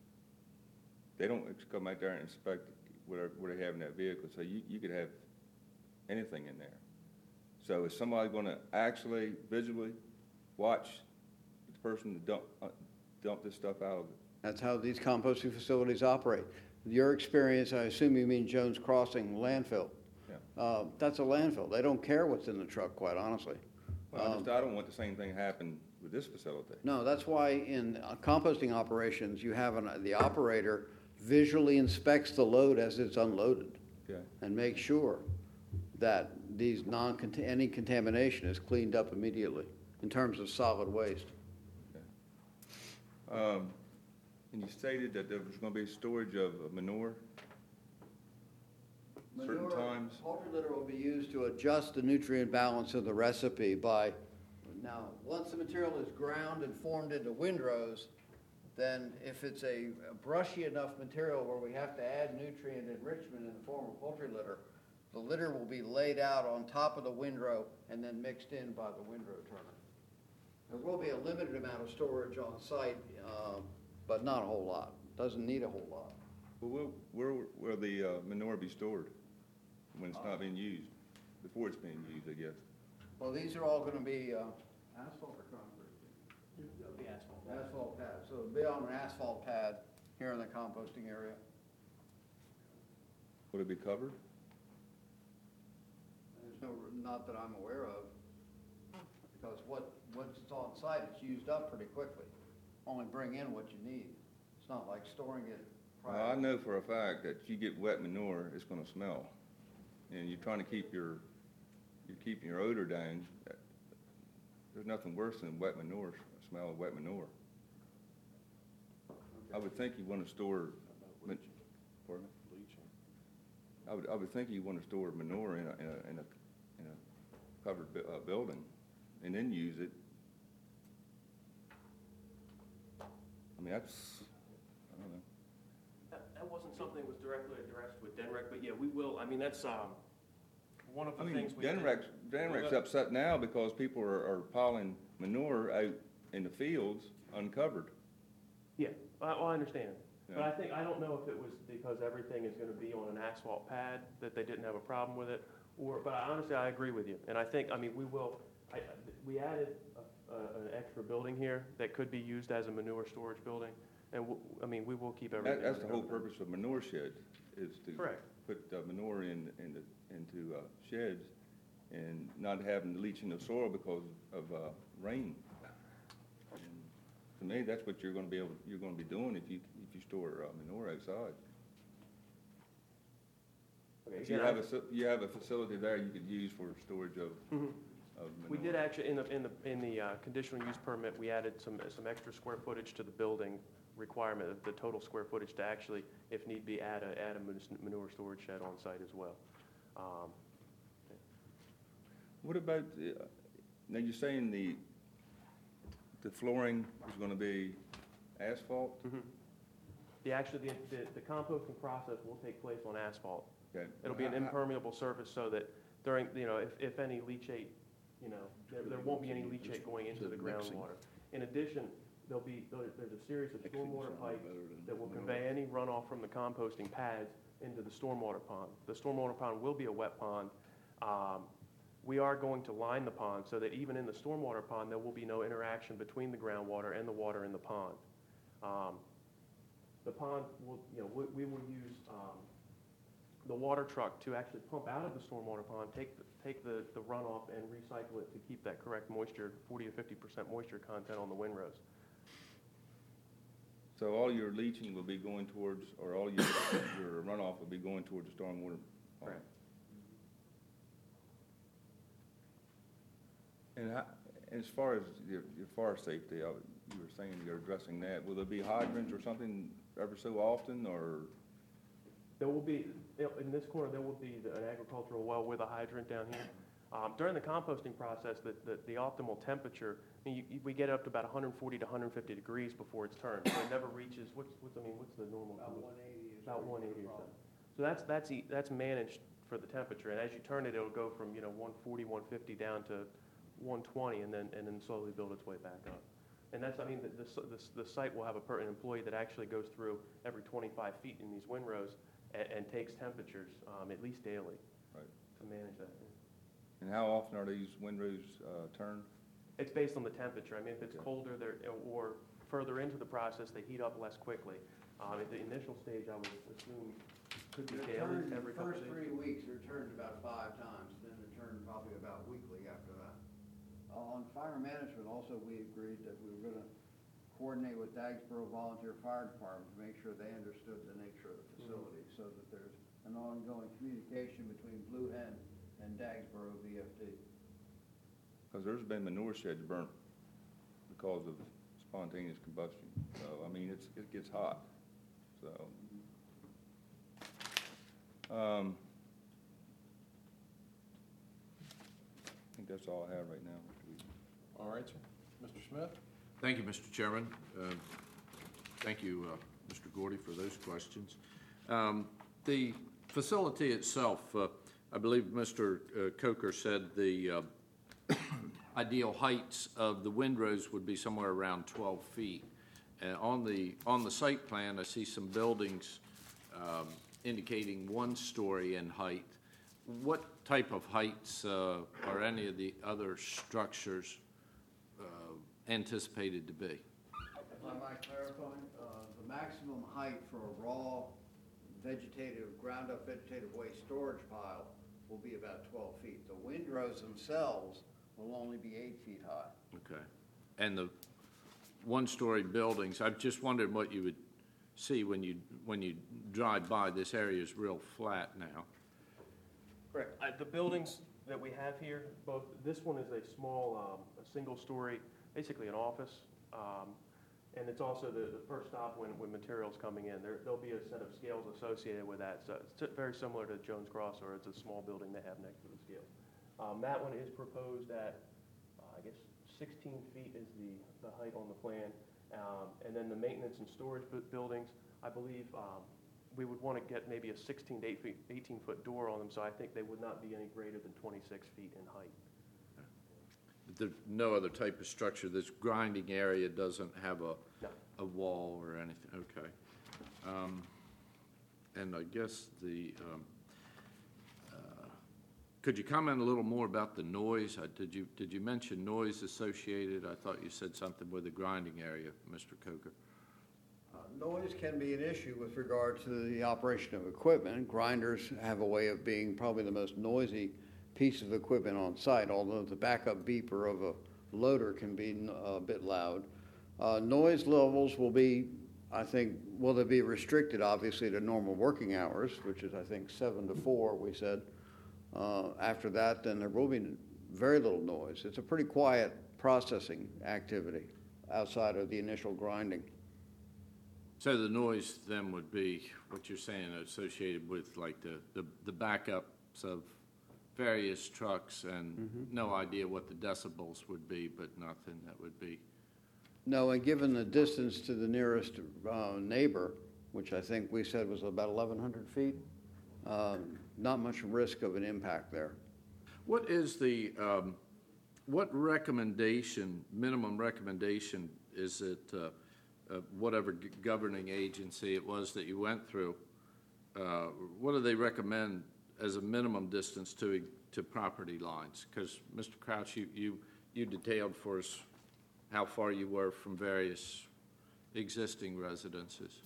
They don't come out there and inspect whatever, what they have in that vehicle, so you, you could have anything in there. So is somebody gonna actually visually watch the person to dump, uh, dump this stuff out of it? That's how these composting facilities operate. Your experience, I assume you mean Jones Crossing landfill. Yeah. Uh, that's a landfill. They don't care what's in the truck, quite honestly. Well, I just, Um, I don't want the same thing happen with this facility. No, that's why in uh, composting operations, you have an, the operator visually inspects the load as it's unloaded Okay. and makes sure that these non, any contamination is cleaned up immediately in terms of solid waste. Um, and you stated that there was gonna be storage of of manure? Certain Manure, times? Poultry litter will be used to adjust the nutrient balance of the recipe by, now, once the material is ground and formed into windrows, then if it's a brushy enough material where we have to add nutrient enrichment in the form of poultry litter, the litter will be laid out on top of the windrow and then mixed in by the windrow turner. There will be a limited amount of storage on site, uh, but not a whole lot. Doesn't need a whole lot. Well, where, where will the uh, manure be stored when it's not being used? before it's being used, I guess. Well, these are all gonna be, uh, asphalt or concrete? The asphalt. Asphalt pad, so it'll be on an asphalt pad here in the composting area. Would it be covered? There's no, not that I'm aware of, because what, once it's on site, it's used up pretty quickly. Only bring in what you need. It's not like storing it Well, I prior. know for a fact that you get wet manure, it's gonna smell. And you're trying to keep your, you're keeping your odor down. There's nothing worse than wet manure, smell of wet manure. I would think you wanna store, man- pardon me? I would, I would think you wanna store manure in a, in a, in a, in a covered bu- uh, building, and then use it. I mean, that's, I don't know. That, that wasn't something that was directly addressed with Denrec, but yeah, we will, I mean, that's, um, one of I the mean, things we. did- Denrec's, Denrec's Well, upset now because people are, are piling manure out in the fields uncovered. Yeah, I, well, I understand. But Yeah. I think, I don't know if it was because everything is gonna be on an asphalt pad, that they didn't have a problem with it, or, but I honestly, I agree with you. And I think, I mean, we will, I, I- we added a, a, an extra building here that could be used as a manure storage building. And, w- I mean, we will keep everything. That, that's the under whole control. purpose of manure shed, is to Correct. put uh, manure in, in the, into uh, sheds and not having the leaching of soil because of uh, rain. And to me, that's what you're gonna be able, you're gonna be doing if you, if you store uh, manure outside. Okay, If you again, have I- a, fa- you have a facility there you could use for storage of, Mhm. of We manure. did actually, in the, in the, in the uh, conditional use permit, we added some, some extra square footage to the building requirement of the total square footage to actually, if need be, add a, add a manure- manure storage shed on site as well. Um, What about, uh, now you're saying the, the flooring is gonna be asphalt? mhm. The, actually, the, the the composting process will take place on asphalt. Okay. It'll be an How- how- impermeable surface so that during, you know, if, if any leachate, you know, there, there won't be any leachate going into the groundwater. In addition, there'll be, there- there's a series of stormwater pipes that will convey any runoff from the composting pads into the stormwater pond. The stormwater pond will be a wet pond. Um, We are going to line the pond so that even in the stormwater pond, there will be no interaction between the groundwater and the water in the pond. Um, The pond will, you know, we, we will use, um, the water truck to actually pump out of the stormwater pond, take, the- take the, the runoff and recycle it to keep that correct moisture, forty to fifty percent moisture content on the windrows. So all your leaching will be going towards, or all your, your runoff will be going towards the stormwater pond? Correct. And how, as far as your, your fire safety, uh, you were saying you're addressing that, will there be hydrants or something every so often, or? There will be, in this corner, there will be the- an agricultural well with a hydrant down here. Um, During the composting process, the, the, the optimal temperature, I mean, you, you- we get up to about one hundred forty to one hundred fifty degrees before it's turned. So it never reaches, what's, what's, I mean, what's the normal? About one eighty is. About one eighty or so. So that's, that's, e- that's managed for the temperature, and as you turn it, it'll go from, you know, one forty, one fifty down to one twenty, and then, and then slowly build its way back up. And that's, I mean, the, the, s- the, s- the site will have a, per- an employee that actually goes through every twenty-five feet in these windrows and, and takes temperatures, um, at least daily. Right. To manage that. And how often are these windrows, uh, turned? It's based on the temperature. I mean, if it's Okay. colder, they're, or further into the process, they heat up less quickly. Um, at the initial stage, I would assume could be They're daily, turned, every the couple first of days. three weeks, they're turned about five times, then they're turned probably about weekly after that. Uh, On fire management, also, we agreed that we were gonna coordinate with Dagsboro Volunteer Fire Department to make sure they understood the nature of the facility, so that there's an ongoing communication between Blue Hen and Dagsboro V F D. Because there's been manure sheds burnt because of spontaneous combustion. So, I mean, it's, it gets hot, so. Um, I think that's all I have right now. All right, sir. Mister Smith? Thank you, Mister Chairman. Uh, Thank you, uh, Mister Gordy, for those questions. Um, The facility itself, uh, I believe Mister uh, Coker said the uh, ideal heights of the windrows would be somewhere around twelve feet. Uh, On the, on the site plan, I see some buildings um, indicating one story in height. what type of heights uh, are any of the other structures uh, anticipated to be? If I might clarify, uh, the maximum height for a raw vegetative, ground-up vegetative waste storage pile will be about twelve feet. The windrows themselves will only be eight feet high. Okay. And the one-story buildings, I've just wondered what you would see when you, when you drive by. This area is real flat now. Correct. Uh, The buildings that we have here, both, this one is a small, um, a single-story, basically an office. um, And it's also the, the first stop when, when material's coming in. There, there'll be a set of scales associated with that. So it's t- very similar to Jones Cross, or it's a small building they have next to the scale. Um, That one is proposed at, uh, I guess, sixteen feet is the, the height on the plan. Um, And then the maintenance and storage bu- buildings, I believe, um, we would want to get maybe a sixteen to eighteen foot door on them, so I think they would not be any greater than twenty-six feet in height. There's no other type of structure. This grinding area doesn't have a, No. a wall or anything, okay. Um, And I guess the, um, uh, could you comment a little more about the noise? Uh, Did you, did you mention noise associated? I thought you said something with the grinding area, Mister Coker. Uh, Noise can be an issue with regard to the operation of equipment. Grinders have a way of being probably the most noisy piece of equipment on site, although the backup beeper of a loader can be a bit loud. Uh, Noise levels will be, I think, will they be restricted, obviously, to normal working hours, which is, I think, seven to four, we said. Uh, After that, then there will be very little noise. It's a pretty quiet processing activity outside of the initial grinding. So the noise then would be, what you're saying, associated with like the, the, the backups of various trucks and Mm-hmm. no idea what the decibels would be, but nothing that would be. No, and given the distance to the nearest uh, neighbor, which I think we said was about eleven hundred feet, um, not much risk of an impact there. What is the, um, what recommendation, minimum recommendation is it, uh, uh, whatever g- governing agency it was that you went through, uh, what do they recommend as a minimum distance to, to property lines? Because, Mister Crouch, you, you, you detailed for us how far you were from various existing residences.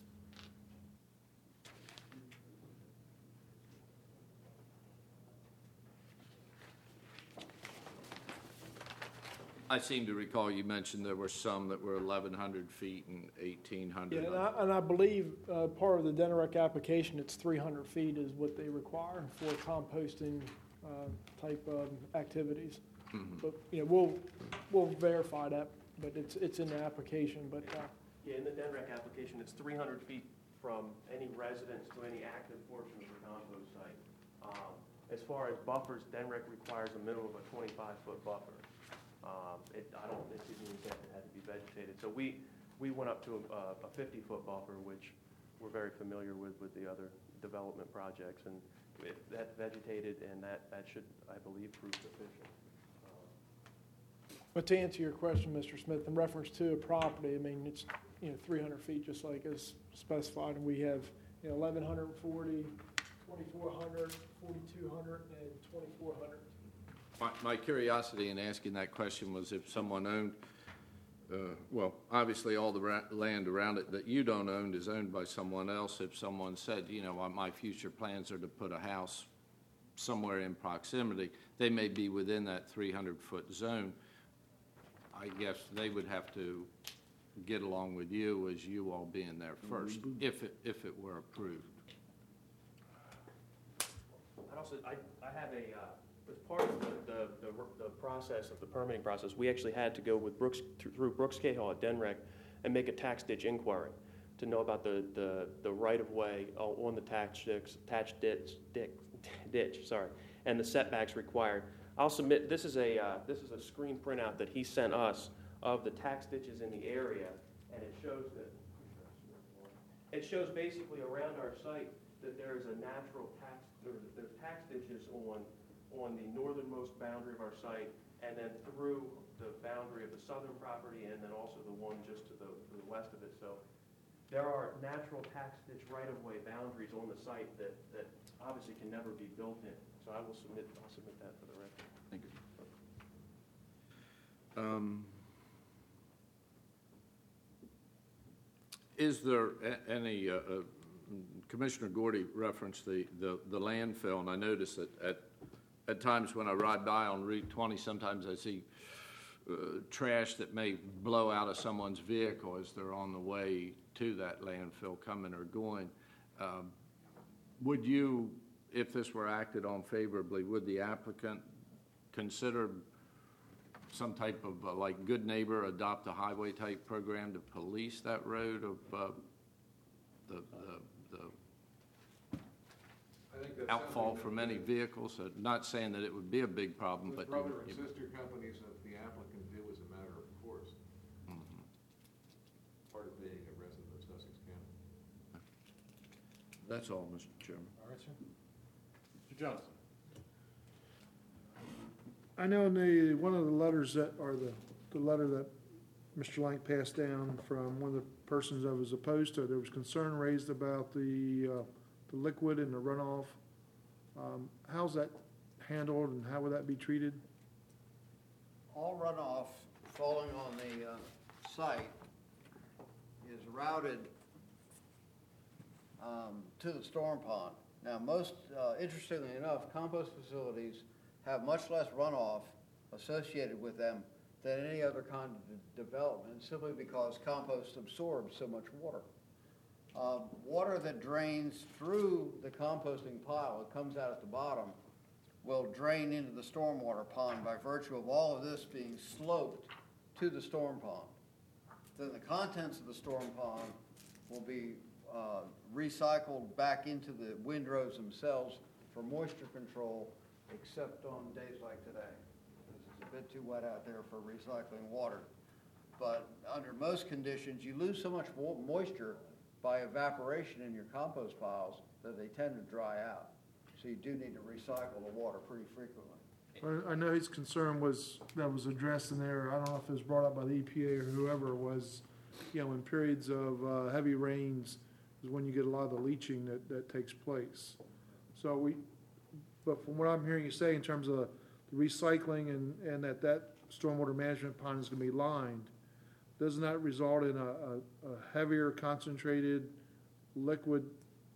I seem to recall you mentioned there were some that were eleven hundred feet and eighteen hundred. Yeah, and I, and I believe uh, part of the Denrec application, it's three hundred feet is what they require for composting uh, type of activities. Mhm. But, you know, we'll, we'll verify that, but it's, it's in the application, but, uh, Yeah, in the DENREC application, it's three hundred feet from any residence to any active portion of the compost site. Um, As far as buffers, DENREC requires a minimum of a twenty-five foot buffer. Um, It, I don't, it didn't even say it had to be vegetated. So we, we went up to a, a fifty foot buffer, which we're very familiar with, with the other development projects. And it- that's vegetated, and that, that should, I believe, prove sufficient. but to answer your question, Mister Smith, in reference to a property, I mean, it's, you know, three hundred feet, just like as specified, and we have, you know, eleven forty, twenty-four hundred, forty-two hundred, and twenty-four hundred. My, my curiosity in asking that question was if someone owned, uh, well, obviously all the ra- land around it that you don't own is owned by someone else. If someone said, you know, my future plans are to put a house somewhere in proximity, they may be within that three hundred foot zone. I guess they would have to get along with you as you all being there first, if it, if it were approved. I'd also, I, I have a, uh, as part of the, the, the, the process of the permitting process, we actually had to go with Brooks, through Brooks Cahill at DENREC and make a tax ditch inquiry to know about the, the, the right-of-way on the tax ditch, tax ditch, ditch, ditch, sorry, and the setbacks required. I'll submit, this is a, uh, this is a screen printout that he sent us of the tax ditches in the area, and it shows that, it shows basically around our site that there is a natural tax, there- there's tax ditches on, on the northernmost boundary of our site, and then through the boundary of the southern property, and then also the one just to the, to the west of it. So there are natural tax ditch right-of-way boundaries on the site that, that obviously can never be built in. So I will submit, I'll submit that for the record. Thank you. Um, Is there a- any, uh, uh, Commissioner Gordy referenced the, the the landfill, and I notice that at, at times when I ride by on Route twenty, sometimes I see uh, trash that may blow out of someone's vehicle as they're on the way to that landfill, coming or going. Um, Would you, if this were acted on favorably, would the applicant consider some type of, uh, like, good neighbor, adopt a highway type program to police that road of uh, the, the, the I think that's outfall something from that any vehicles? Uh, Not saying that it would be a big problem, the but. brother and you- sister companies of the applicant do as a matter of course, Mhm. part of being a resident of Sussex County. That's all, Mister Chairman. All right, sir. Mister Johnson? I know in the, one of the letters that, or the, the letter that Mister Lang passed down from one of the persons that was opposed to it, there was concern raised about the, uh, the liquid and the runoff. Um, how's that handled and how would that be treated? All runoff falling on the uh, site is routed um, to the storm pond. Now, most, uh, interestingly enough, compost facilities have much less runoff associated with them than any other kind of de- development, simply because compost absorbs so much water. Uh, water that drains through the composting pile, it comes out at the bottom, will drain into the stormwater pond by virtue of all of this being sloped to the storm pond. Then the contents of the storm pond will be uh, recycled back into the windrows themselves for moisture control, except on days like today. It's a bit too wet out there for recycling water. But under most conditions, you lose so much mo- moisture by evaporation in your compost piles that they tend to dry out. So you do need to recycle the water pretty frequently. I, I know his concern was, that was addressed in there, I don't know if it was brought up by the E P A or whoever it was, you know, in periods of, uh, heavy rains is when you get a lot of the leaching that, that takes place. So we, but from what I'm hearing you say in terms of the recycling and, and that that stormwater management pond is gonna be lined, doesn't that result in a, a, a heavier concentrated liquid,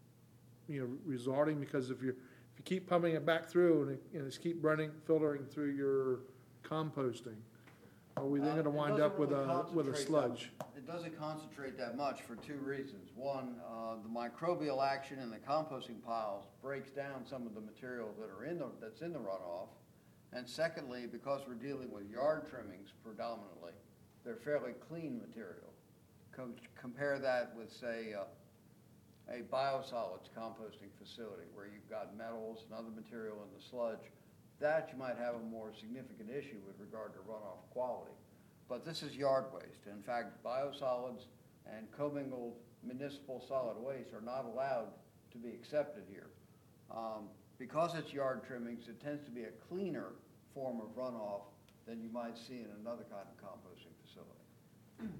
you know, resorting? Because if you're, if you keep pumping it back through and it, and it's keep running, filtering through your composting, are we then Uh, gonna it wind doesn't up with really a, with a concentrate sludge? that- It doesn't concentrate that much for two reasons. One, uh, the microbial action in the composting piles breaks down some of the material that are in the, that's in the runoff. And secondly, because we're dealing with yard trimmings predominantly, they're fairly clean material. Com- compare that with, say, uh, a biosolids composting facility where you've got metals and other material in the sludge. That you might have a more significant issue with regard to runoff quality. But this is yard waste. In fact, biosolids and commingled municipal solid waste are not allowed to be accepted here. Um, because it's yard trimmings, it tends to be a cleaner form of runoff than you might see in another kind of composting facility.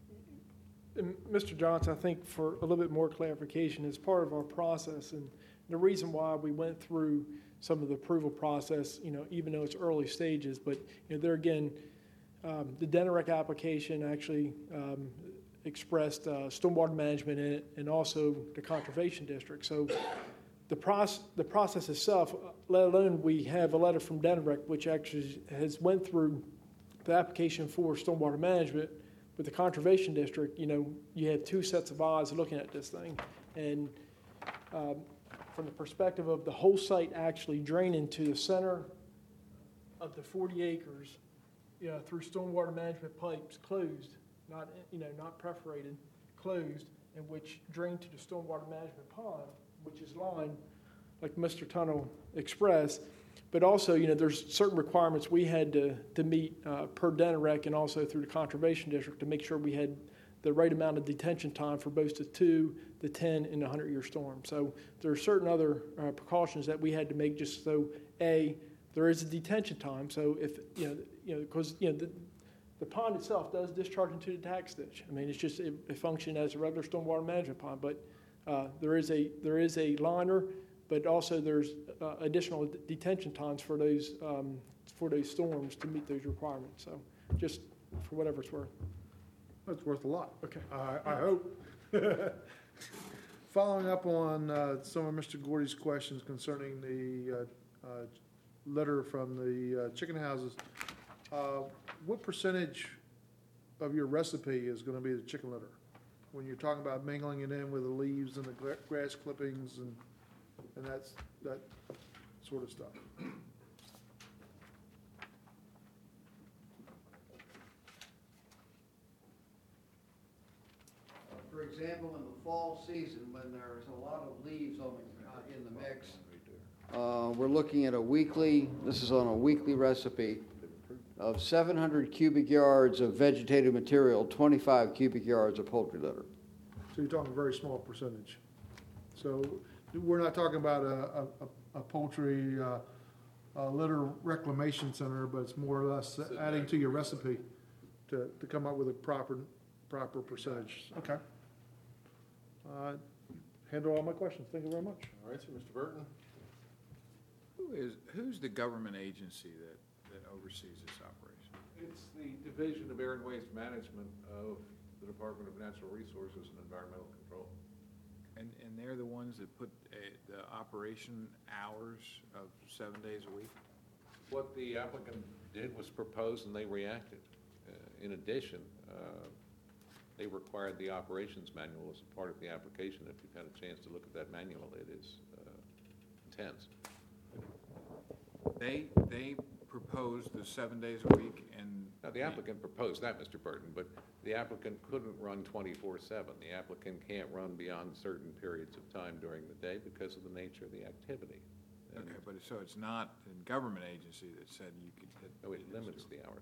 And Mister Johnson, I think for a little bit more clarification, as part of our process, and the reason why we went through some of the approval process, you know, even though it's early stages, but, you know, there again, um, the Denrec application actually um, expressed uh, stormwater management in it and also the conservation district. So the process, the process itself, let alone we have a letter from Denrec, which actually has went through the application for stormwater management. With the conservation district, you know, you have two sets of eyes looking at this thing. And um, from the perspective of the whole site actually draining to the center of the forty acres, you know, through stormwater management pipes closed, not, you know, not perforated, closed, and which drain to the stormwater management pond, which is lined, like Mister Tunnel expressed. But also, you know, there's certain requirements we had to, to meet uh, per Denrec and also through the Conservation District to make sure we had the right amount of detention time for both the two, the ten, and the hundred-year storm. So there are certain other uh, precautions that we had to make just so, A, there is a detention time. So if, you know, you know, because, you know, the, the pond itself does discharge into the tax ditch. I mean, it's just, it, it functions as a regular stormwater management pond, but uh, there is a there is a liner, but also there's uh, additional d- detention ponds for those um, for those storms to meet those requirements. So, just for whatever it's worth. That's worth a lot. Okay. I, I hope. Following up on uh, some of Mister Gordy's questions concerning the uh, uh, litter from the uh, chicken houses, uh, what percentage of your recipe is going to be the chicken litter? When you're talking about mingling it in with the leaves and the gra- grass clippings and, and that's, that sort of stuff. For example, in the fall season, when there's a lot of leaves on, the- uh, in the mix, uh, we're looking at a weekly, this is on a weekly recipe, of seven hundred cubic yards of vegetative material, twenty-five cubic yards of poultry litter. So you're talking a very small percentage. So we're not talking about a, a, a poultry uh, uh, litter reclamation center, but it's more or less adding to your recipe to, to come up with a proper, proper percentage. Okay. Uh, Handle all my questions. Thank you very much. All right, so Mister Burton? Who is, who's the government agency that, that oversees this operation? It's the Division of Air and Waste Management of the Department of Natural Resources and Environmental Control. And, and they're the ones that put uh, the operation hours of seven days a week? What the applicant did was propose and they reacted. Uh, In addition, uh, they required the operations manual as a part of the application. If you've had a chance to look at that manual, it is uh, intense. They, they proposed the seven days a week and. Now, the applicant proposed that, Mister Burton, but the applicant couldn't run twenty-four seven. The applicant can't run beyond certain periods of time during the day because of the nature of the activity. And- Okay, but so it's not a government agency that said you could. that- No, it limits the hours.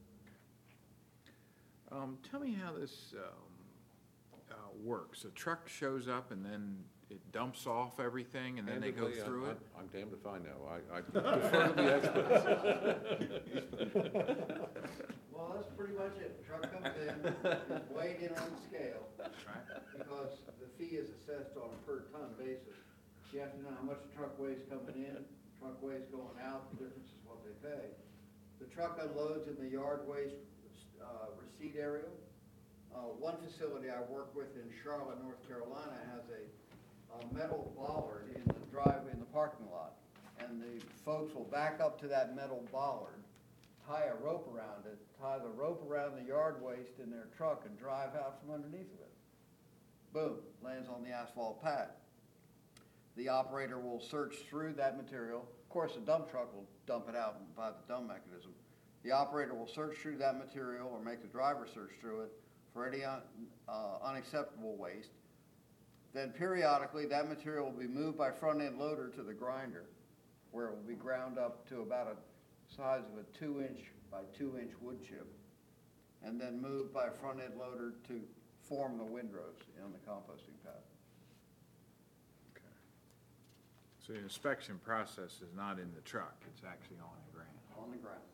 Um, tell me how this, um, uh, works. A truck shows up and then it dumps off everything and then they go Candidly, through I'm- it? I'm I'm damned if I know. I I defer to the experts. Well, that's pretty much it. The truck comes in, it's weighed in on the scale, Right? because the fee is assessed on a per ton basis. You have to know how much the truck weighs coming in, truck weighs going out, the difference is what they pay. The truck unloads in the yard waste uh, receipt area. Uh, One facility I work with in Charlotte, North Carolina, has a a metal bollard in the drive, in the parking lot. And the folks will back up to that metal bollard, tie a rope around it, tie the rope around the yard waste in their truck and drive out from underneath of it. Boom, lands on the asphalt pad. The operator will search through that material. Of course, the dump truck will dump it out by the dump mechanism. The operator will search through that material or make the driver search through it for any un, uh, unacceptable waste. Then periodically, that material will be moved by front-end loader to the grinder, where it will be ground up to about a size of a two-inch by two-inch wood chip, and then moved by front-end loader to form the windrows on the composting pad. Okay. So the inspection process is not in the truck, it's actually on the ground. On the ground.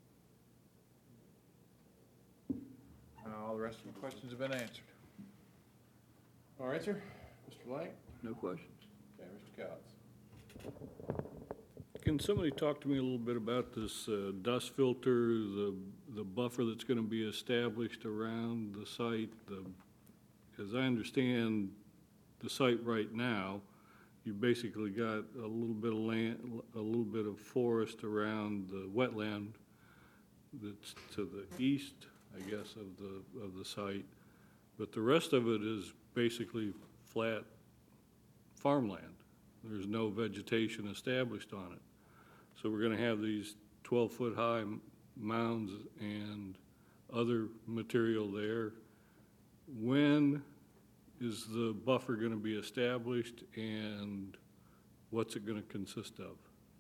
Uh, all the rest of the questions have been answered. All right, sir. Mister Blank? No questions. Okay, Mister Cotts? Can somebody talk to me a little bit about this uh, dust filter, the, the buffer that's going to be established around the site? The, as I understand the site right now, you basically got a little bit of land, a little bit of forest around the wetland that's to the east, I guess, of the, of the site. But the rest of it is basically flat farmland. There's no vegetation established on it. So we're going to have these twelve-foot high mounds and other material there. When is the buffer going to be established, and what's it going to consist of?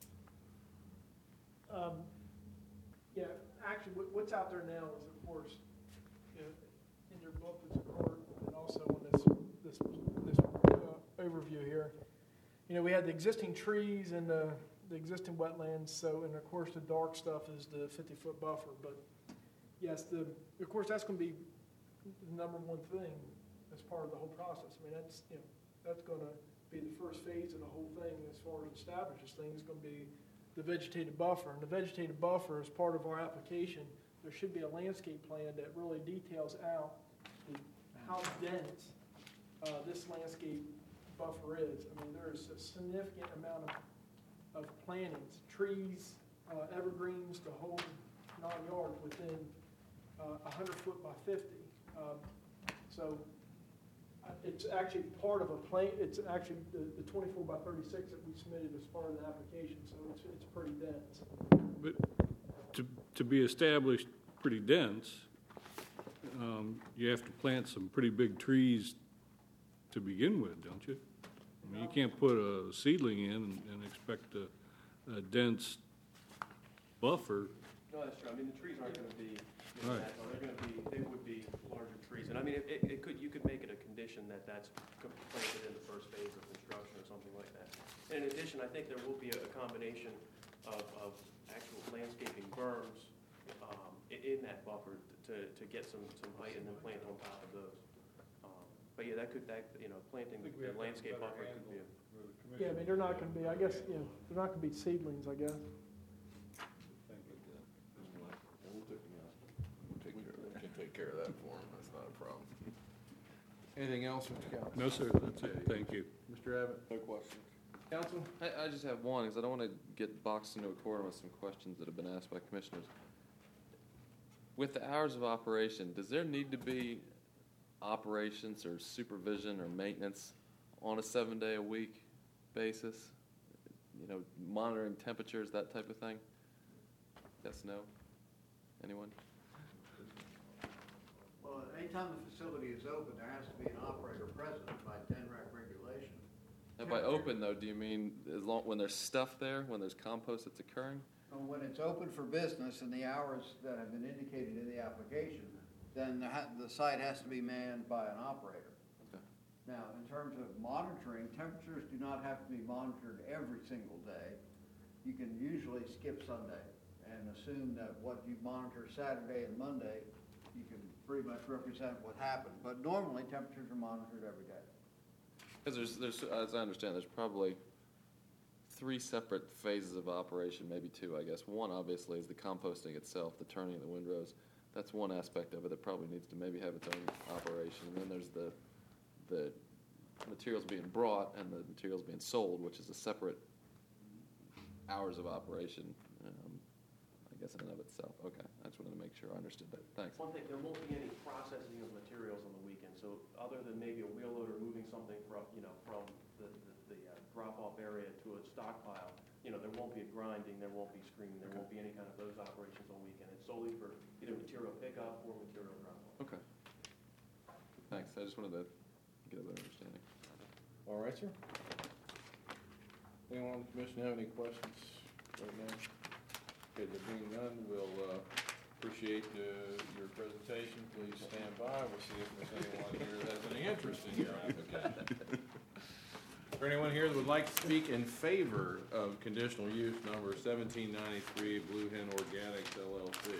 Um, yeah, actually, what, what's out there now is, of course, you know, in your book, it's a court, and also on this this this uh, overview here. You know, we had the existing trees and the the existing wetlands. So, and of course, the dark stuff is the fifty-foot buffer. But yes, the, of course, that's gonna be the number one thing as part of the whole process. I mean, that's, you know, that's gonna be the first phase of the whole thing as far as establishes things, is gonna be the vegetative buffer. And the vegetative buffer, as part of our application, there should be a landscape plan that really details out the, how dense uh, this landscape buffer is. I mean, there is a significant amount of, of plantings, trees, uh, evergreens, the whole nine yards within uh, one hundred foot by fifty. Um, so uh, it's actually part of a plan, it's actually the, the twenty-four by thirty-six that we submitted as part of the application, so it's, it's pretty dense. But to, to be established pretty dense, um, you have to plant some pretty big trees to begin with, don't you? I mean, you can't put a seedling in and, and expect a, a dense buffer. No, that's true. I mean, the trees aren't going to be, you know, Right. that tall. They're going to be, they would be larger trees. And I mean, it, it it could, you could make it a condition that that's co- planted in the first phase of construction or something like that. And in addition, I think there will be a a combination of, of actual landscaping berms um, i- in that buffer to, to get some, some height and then plant on top of those. Um, But yeah, that could, that, you know, planting the the landscape buffer could be a. Yeah, I mean, they're not gonna be, I guess, you know, they're not gonna be seedlings, I guess. We can take care of that for him, that's not a problem. Anything else, Mister Council? No, sir, that's it. Thank you. Mister Abbott? No questions. Council? I, I just have one, because I don't want to get boxed into a corner with some questions that have been asked by commissioners. With the hours of operation, does there need to be operations or supervision or maintenance on a seven-day-a-week basis? You know, monitoring temperatures, that type of thing? Yes, no? Anyone? Well, anytime the facility is open, there has to be an operator present by D N R A C regulation. Now, by open, though, do you mean as long, when there's stuff there, when there's compost that's occurring? And when it's open for business and the hours that have been indicated in the application, then the, ha- the site has to be manned by an operator. Okay. Now, in terms of monitoring, temperatures do not have to be monitored every single day. You can usually skip Sunday and assume that what you monitor Saturday and Monday, you can pretty much represent what happened. But normally, temperatures are monitored every day. Because there's, there's, as I understand, there's probably three separate phases of operation, maybe two, I guess. One, obviously, is the composting itself, the turning of the windrows. That's one aspect of it that probably needs to maybe have its own operation. And then there's the, the materials being brought and the materials being sold, which is a separate hours of operation, um, I guess, in and of itself. Okay, I just wanted to make sure I understood that. Thanks. One thing, there won't be any processing of materials on the weekend, so other than maybe a wheel loader moving something from, you know, from the, the, the uh, drop-off area to a stockpile, you know, there won't be a grinding, there won't be screening, there won't be any kind of those operations on weekend. It's solely for either material pickup or material drop-off. Okay. Thanks. I just wanted to get a better understanding. All right, sir. Anyone on the commission have any questions right now? Okay, there being none, we'll uh, appreciate uh, your presentation. Please stand by. We'll see if there's anyone here that has any interest in your application. Is there anyone here that would like to speak in favor of conditional use number seventeen ninety-three Blue Hen Organics L L C?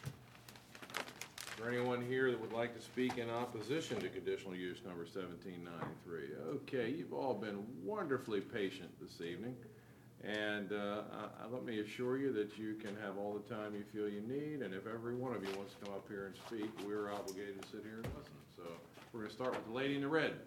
Is there anyone here that would like to speak in opposition to conditional use number seventeen ninety-three? Okay, you've all been wonderfully patient this evening. And uh, I, I- let me assure you that you can have all the time you feel you need, and if every one of you wants to come up here and speak, we're obligated to sit here and listen. So we're going to start with the lady in the red.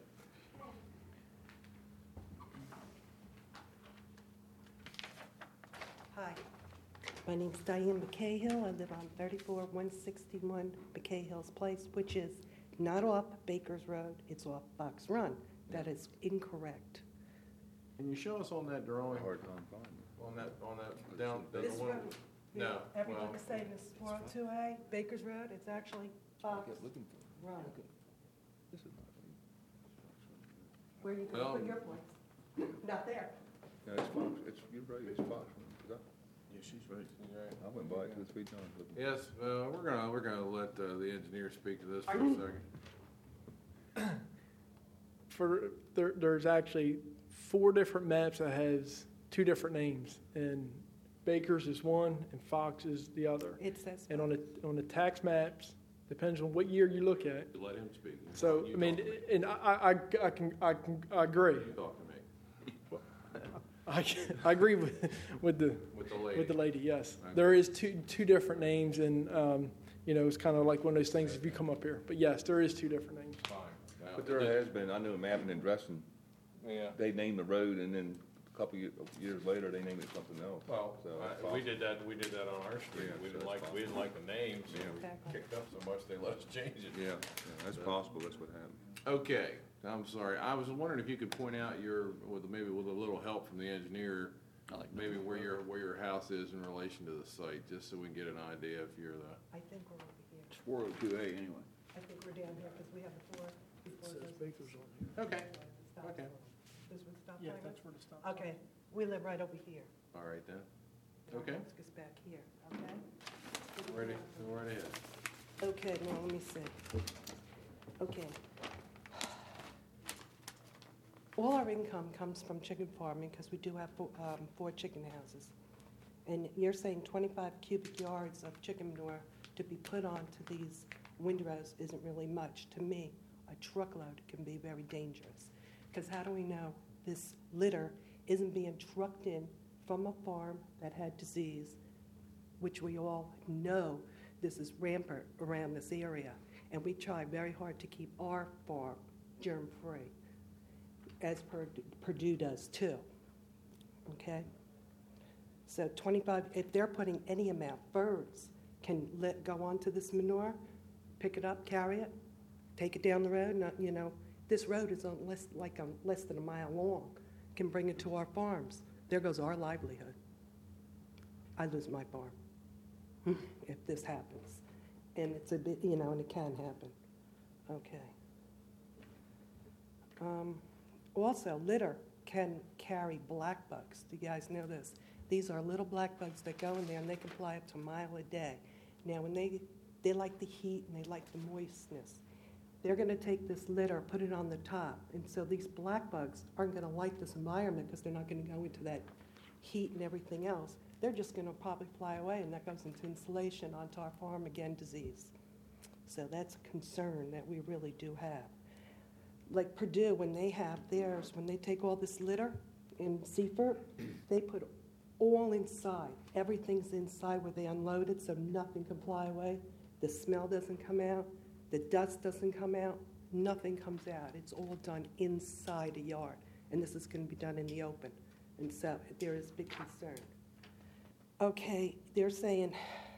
Hi, my name's Diane McCahill. I live on thirty-four one sixty-one McCahill's Place, which is not off Baker's Road, it's off Fox Run. That is incorrect. Can you show us on that drawing? Hard time finding. On that, on that, down, down This the one? road, No, everyone well, is saying this is four oh two A, Baker's Road, it's actually Fox looking for Run. This is not. Where are you Well- gonna put your place? Not there. No, it's Fox, it's, you're right, it's Fox. yeah, she's right. She's right. I went by it two or three times looking. Yes, uh, we're gonna, we're gonna let uh, the engineer speak to this for Are a you- second. For, there, there's actually four different maps that has two different names. And Baker's is one and Fox is the other. It says, And on the, on the tax maps, depends on what year you look at. Let him speak. So, You I mean, talk to me. and I, I, I can, I can, I agree. You talk to me. I, I agree with, with the, With the lady. with the lady, yes. Okay. There is two, two different names and, um, you know, it's kind of like one of those things if you come up here. But yes, there is two different names. Fine. Now, But there has been, I know in Mappin and Dresden, Yeah. they named the road, and then a couple of years later, they named it something else. Well, So I- it's we possible. did that, we did that on our street. Yeah, We so didn't it's like, we didn't like the names, so we Exactly. kicked up so much, they let us change it. Yeah, yeah, that's possible, that's what happened. Okay, I'm sorry. I was wondering if you could point out your, with, maybe with a little help from the engineer, maybe where your, where your house is in relation to the site, just so we can get an idea if you're the, I think we're over here. It's four oh two A anyway. I think we're down here because we have the four before Says those. Baker's on here. okay, Stop okay. sign. This would stop Yeah, sign? that's where the stop. Okay, we live right over here. All right then. Our Okay. house goes back here, okay? Ready, go right ahead. Okay, now let me see. Okay. All our income comes from chicken farming because we do have four, um, four chicken houses. And you're saying twenty-five cubic yards of chicken manure to be put onto these windrows isn't really much. To me, a truckload can be very dangerous. Because how do we know this litter isn't being trucked in from a farm that had disease, which we all know this is rampant around this area. And we try very hard to keep our farm germ-free, as per Purdue does too, okay? So twenty-five, if they're putting any amount, birds can let, go onto this manure, pick it up, carry it, take it down the road, not, you know, this road is on less, like a, less than a mile long, can bring it to our farms. There goes our livelihood. I lose my farm if this happens. And it's a bit, you know, and it can happen. Okay. Um, also, litter can carry black bugs. Do you guys know this? These are little black bugs that go in there and they can fly up to a mile a day. Now, when they, they like the heat and they like the moistness, they're going to take this litter, put it on the top. And so these black bugs aren't going to like this environment because they're not going to go into that heat and everything else. They're just going to probably fly away, and that goes into insulation onto our farm, again, disease. So that's a concern that we really do have. Like Purdue, when they have theirs, when they take all this litter in Seaford, they put all inside. Everything's inside where they unload it so nothing can fly away. The smell doesn't come out. The dust doesn't come out. Nothing comes out. It's all done inside a yard. And this is going to be done in the open. And so there is big concern. Okay, they're saying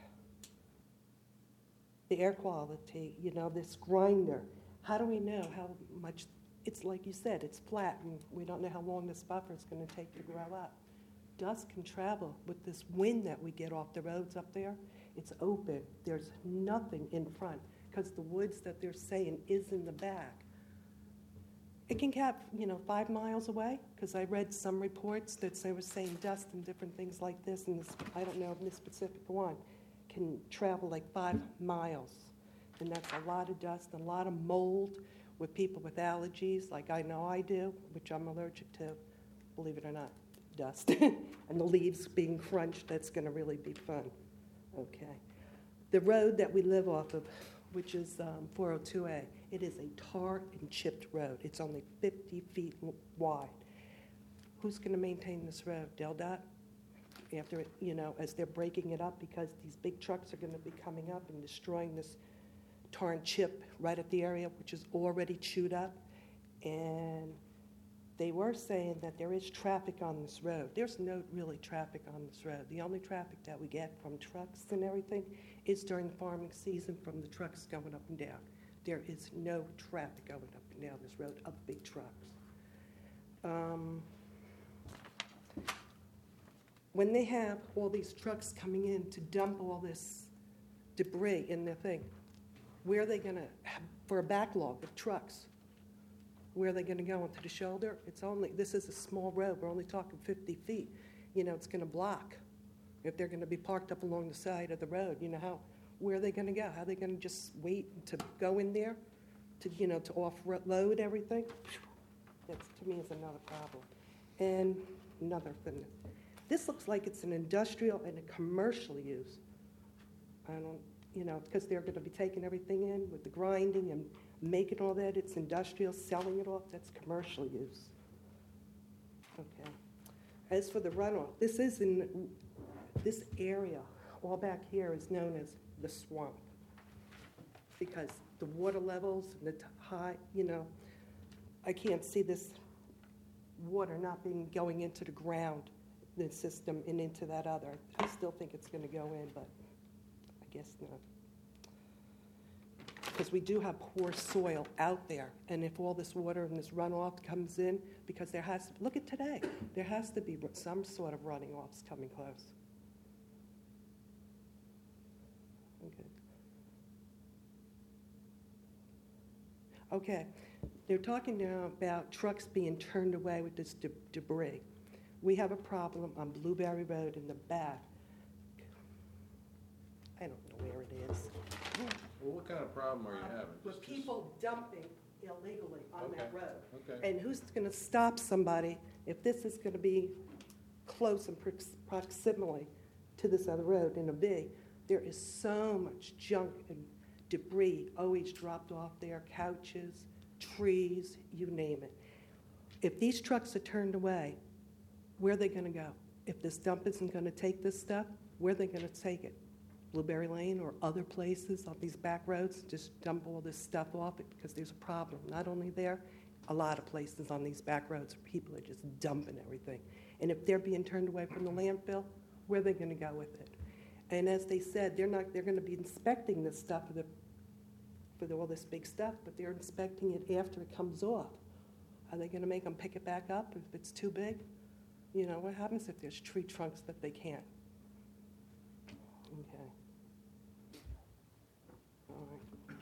the air quality, you know, this grinder. How do we know how much, it's like you said, it's flat, and we don't know how long this buffer is going to take to grow up. Dust can travel with this wind that we get off the roads up there. It's open. There's nothing in front because the woods that they're saying is in the back. It can get, you know, five miles away because I read some reports that they were saying dust and different things like this, and this, I don't know if this specific one can travel like five miles. And that's a lot of dust, a lot of mold with people with allergies, like I know I do, which I'm allergic to, believe it or not, dust. And the leaves being crunched, that's going to really be fun. Okay. The road that we live off of, which is um, four oh two A, it is a tar and chipped road. It's only fifty feet wide. Who's going to maintain this road? DelDOT? After it, you know, as they're breaking it up because these big trucks are going to be coming up and destroying this tar and chip right at the area, which is already chewed up. And they were saying that there is traffic on this road. There's no really traffic on this road. The only traffic that we get from trucks and everything is during the farming season from the trucks going up and down. There is no traffic going up and down this road of big trucks. Um, when they have all these trucks coming in to dump all this debris in their thing, where are they going to, for a backlog of trucks, where are they going to go, into the shoulder? It's only, this is a small road, we're only talking fifty feet. You know, it's going to block. If they're going to be parked up along the side of the road, you know, how, where are they going to go? How are they going to just wait to go in there to, you know, to offload everything? That, to me, is another problem. And another thing, This looks like it's an industrial and a commercial use. I don't, you know, because they're going to be taking everything in with the grinding and making all that. It's industrial, selling it off, that's commercial use. Okay. As for the runoff, this is in, this area, all back here is known as the swamp. Because the water levels, and the t- high, you know, I can't see this water not being going into the ground, the system, and into that other. I still think it's going to go in, but I guess not. Because we do have poor soil out there, and if all this water and this runoff comes in, because there has, look at today, there has to be some sort of running offs coming close. Okay. Okay, they're talking now about trucks being turned away with this de- debris. We have a problem on Blueberry Road in the back. I don't know where it is. Well, what kind of problem are you having? With Just- just- people dumping illegally on that Okay, road. okay. And who's going to stop somebody if this is going to be close in prox- proximity to this other road in a big? There is so much junk and debris always dropped off there, couches, trees, you name it. If these trucks are turned away, where are they going to go? If this dump isn't going to take this stuff, where are they going to take it? Blueberry Lane or other places on these back roads, just dump all this stuff off it because there's a problem. Not only there, a lot of places on these back roads, people are just dumping everything. And if they're being turned away from the landfill, where are they going to go with it? And as they said, they're not. They're going to be inspecting this stuff for the for the, all this big stuff, but they're inspecting it after it comes off. Are they going to make them pick it back up if it's too big? You know, what happens if there's tree trunks that they can't? Okay. All right.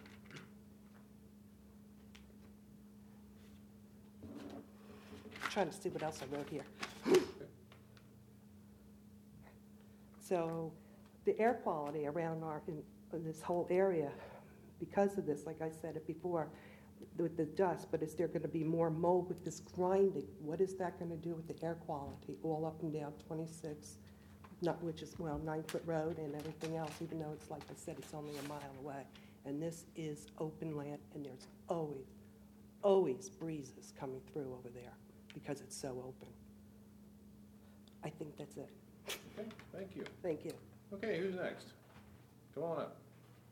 Trying to see what else I wrote here. So the air quality around our, in, in this whole area, because of this, like I said it before, with the dust, but is there going to be more mold with this grinding? What is that going to do with the air quality all up and down twenty-six, not, which is, well, nine-foot road and everything else, even though it's, like I said, it's only a mile away. And this is open land, and there's always, always breezes coming through over there because it's so open. I think that's it. Okay, thank you. Thank you. Okay, who's next? Come on up.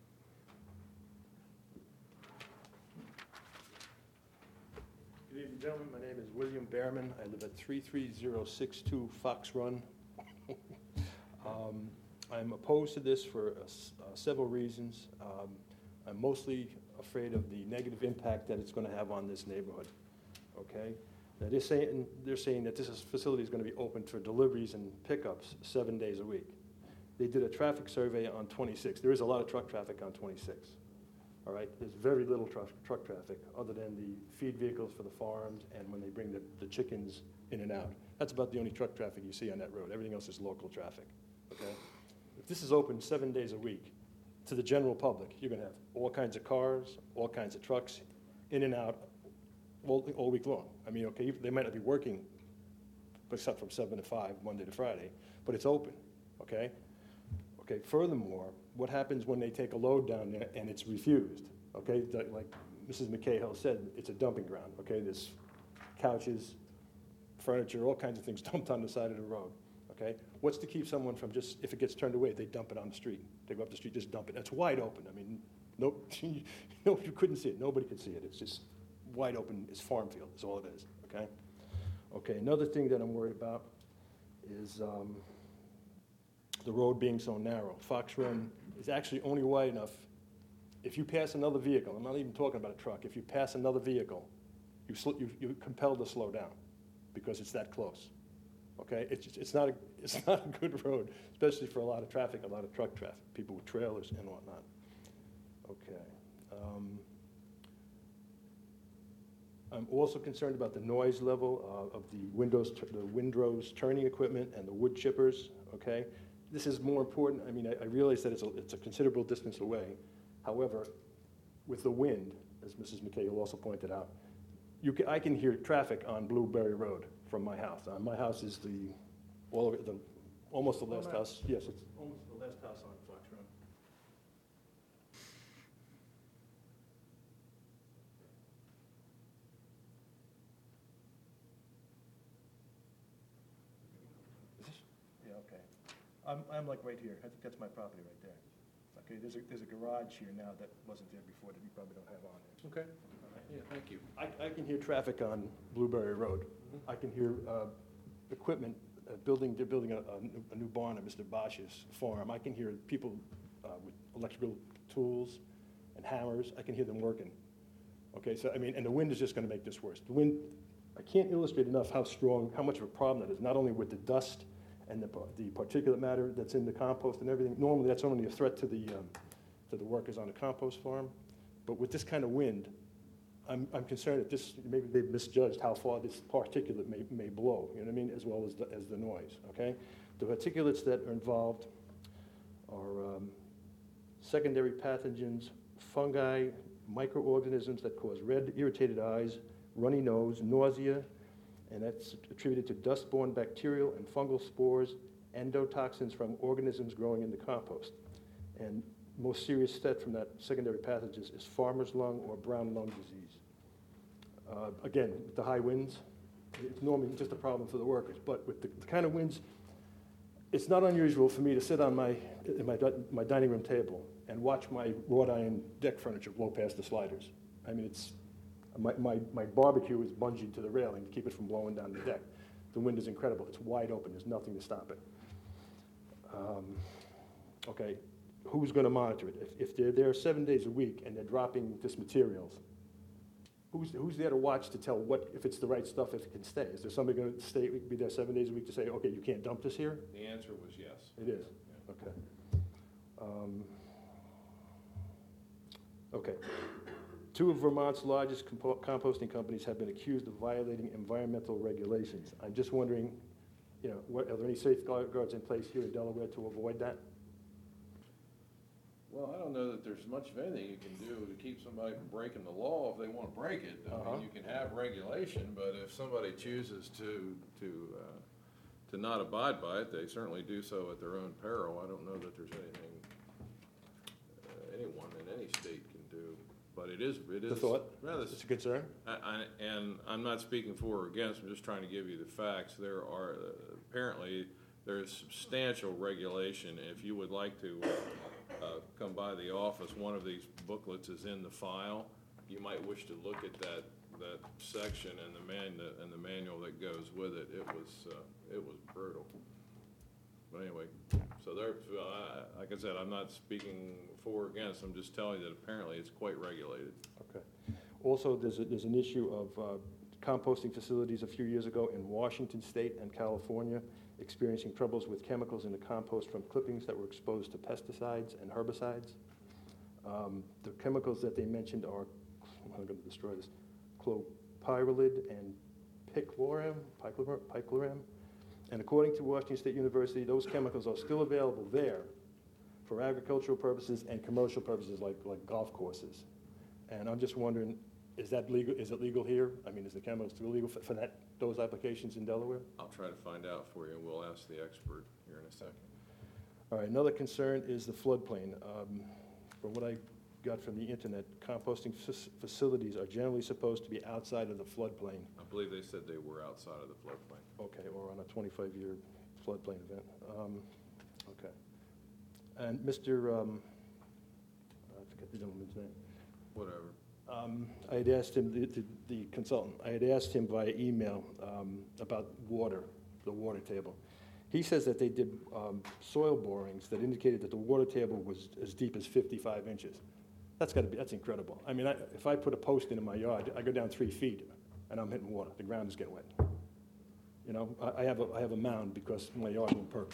Good evening, gentlemen. My name is William Behrman. I live at three three zero six two Fox Run. um, I'm opposed to this for uh, s- uh, several reasons. Um, I'm mostly afraid of the negative impact that it's going to have on this neighborhood. Okay? Now, they're saying, they're saying that this is, facility is going to be open for deliveries and pickups seven days a week. They did a traffic survey on twenty-six. There is a lot of truck traffic on twenty-six. All right, there's very little truck, truck traffic other than the feed vehicles for the farms and when they bring the, the chickens in and out. That's about the only truck traffic you see on that road. Everything else is local traffic, okay? If this is open seven days a week to the general public, you're gonna have all kinds of cars, all kinds of trucks in and out all, all week long. I mean, okay, they might not be working except from seven to five, Monday to Friday, but it's open, okay? Okay, furthermore, what happens when they take a load down there and it's refused? Okay, Like- like Missus McCahill said, it's a dumping ground, okay? There's couches, furniture, all kinds of things dumped on the side of the road, okay? What's to keep someone from just, if it gets turned away, they dump it on the street. They go up the street, just dump it. It's wide open. I mean, nope, no, you couldn't see it. Nobody could see it. It's just wide open. It's farm field is all it is, okay? Okay, another thing that I'm worried about is um, the road being so narrow. Fox Run is actually only wide enough, if you pass another vehicle, I'm not even talking about a truck, if you pass another vehicle, you sl- you, you're compelled to slow down because it's that close, okay? It's, just- it's, not a, it's not a good road, especially for a lot of traffic, a lot of truck traffic, people with trailers and whatnot. Okay. Um, I'm also concerned about the noise level uh, of the windows, the windrows turning equipment and the wood chippers, okay? This is more important. I mean, I, I realize that it's a, it's a considerable distance away. However, with the wind, as Missus McCahill also pointed out, you can, I can hear traffic on Blueberry Road from my house. Uh, my house is the all over the, almost the last Oh, no. house, yes, it's almost the last house on Fox Run. Is this, yeah, okay. I'm, I'm like right here, I think that's my property right there. Okay, there's a, there's a garage here now that wasn't there before that you probably don't have on there. Okay. Yeah, thank you. I, I can hear traffic on Blueberry Road. I can hear uh, equipment, uh, building, they're building a, a new- a new barn at Mister Bosch's farm. I can hear people uh, with electrical tools and hammers. I can hear them working. Okay, so, I mean, and the wind is just gonna make this worse. The wind, I can't illustrate enough how strong, how much of a problem that is, not only with the dust and the, par- the particulate matter that's in the compost and everything. Normally, that's only a threat to the, um, to the workers on the compost farm. But with this kind of wind, I'm, I'm concerned that this, maybe they've misjudged how far this particulate may, may blow, you know what I mean, as well as the, as the noise, okay? The particulates that are involved are um, secondary pathogens, fungi, microorganisms that cause red, irritated eyes, runny nose, nausea, and that's attributed to dust-borne bacterial and fungal spores, endotoxins from organisms growing in the compost. And most serious threat from that secondary pathogens is farmer's lung or brown lung disease. Uh, again, with the high winds, it's normally just a problem for the workers, but with the, the kind of winds, it's not unusual for me to sit on my, in my, di- my dining room table and watch my wrought iron deck furniture blow past the sliders. I mean, it's, my, my, my barbecue is bungeed to the railing to keep it from blowing down the deck. The wind is incredible. It's wide open. There's nothing to stop it. Um, okay, who's going to monitor it? If, if they're there seven days a week and they're dropping this materials, who's, who's there to watch to tell what, if it's the right stuff, if it can stay? Is there somebody going to stay, be there seven days a week to say, okay, you can't dump this here? The answer was yes. It is, okay. Um, Okay. Two of Vermont's largest compo- composting companies have been accused of violating environmental regulations. I'm just wondering, you know, what, are there any safeguards in place here in Delaware to avoid that? Well, I don't know that there's much of anything you can do to keep somebody from breaking the law if they want to break it. I Uh-huh. mean, you can have regulation, but if somebody chooses to, to, uh, to not abide by it, they certainly do so at their own peril. I don't know that there's anything uh, anyone in any state can do, but it is, it is. The thought? Well, It's a concern? I, I, and I'm not speaking for or against, I'm just trying to give you the facts. There are, uh, apparently, there is substantial regulation. If you would like to uh, uh, come by the office, one of these booklets is in the file. You might wish to look at that, that section and the man, and the manual that goes with it. It was, uh, it was brutal. But anyway, so there, uh, like I said, I'm not speaking for or against, I'm just telling you that apparently it's quite regulated. Okay. Also, there's, a, there's an issue of uh, composting facilities a few years ago in Washington State and California experiencing troubles with chemicals in the compost from clippings that were exposed to pesticides and herbicides. Um, the chemicals that they mentioned are, I'm going to destroy this, clopyralid and picloram, picloram, picloram. And according to Washington State University, those chemicals are still available there for agricultural purposes and commercial purposes like, like golf courses. And I'm just wondering, is that legal, is it legal here? I mean, is the chemical still legal for, for that, those applications in Delaware? I'll try to find out for you, and we'll ask the expert here in a second. All right, another concern is the floodplain. Um, from what I got from the internet, composting f- facilities are generally supposed to be outside of the floodplain. I believe they said they were outside of the floodplain. Okay, or on a twenty-five year floodplain event. Um, okay. And Mister Um, I forget the gentleman's name. Whatever. Um, I had asked him, the, the, the consultant, I had asked him via email um, about water, the water table. He says that they did um, soil borings that indicated that the water table was as deep as fifty-five inches. That's got to be, that's incredible. I mean, I, if I put a post in in my yard, I go down three feet and I'm hitting water. The ground is getting wet. You know, I, I have a, I have a mound because my yard won't perk.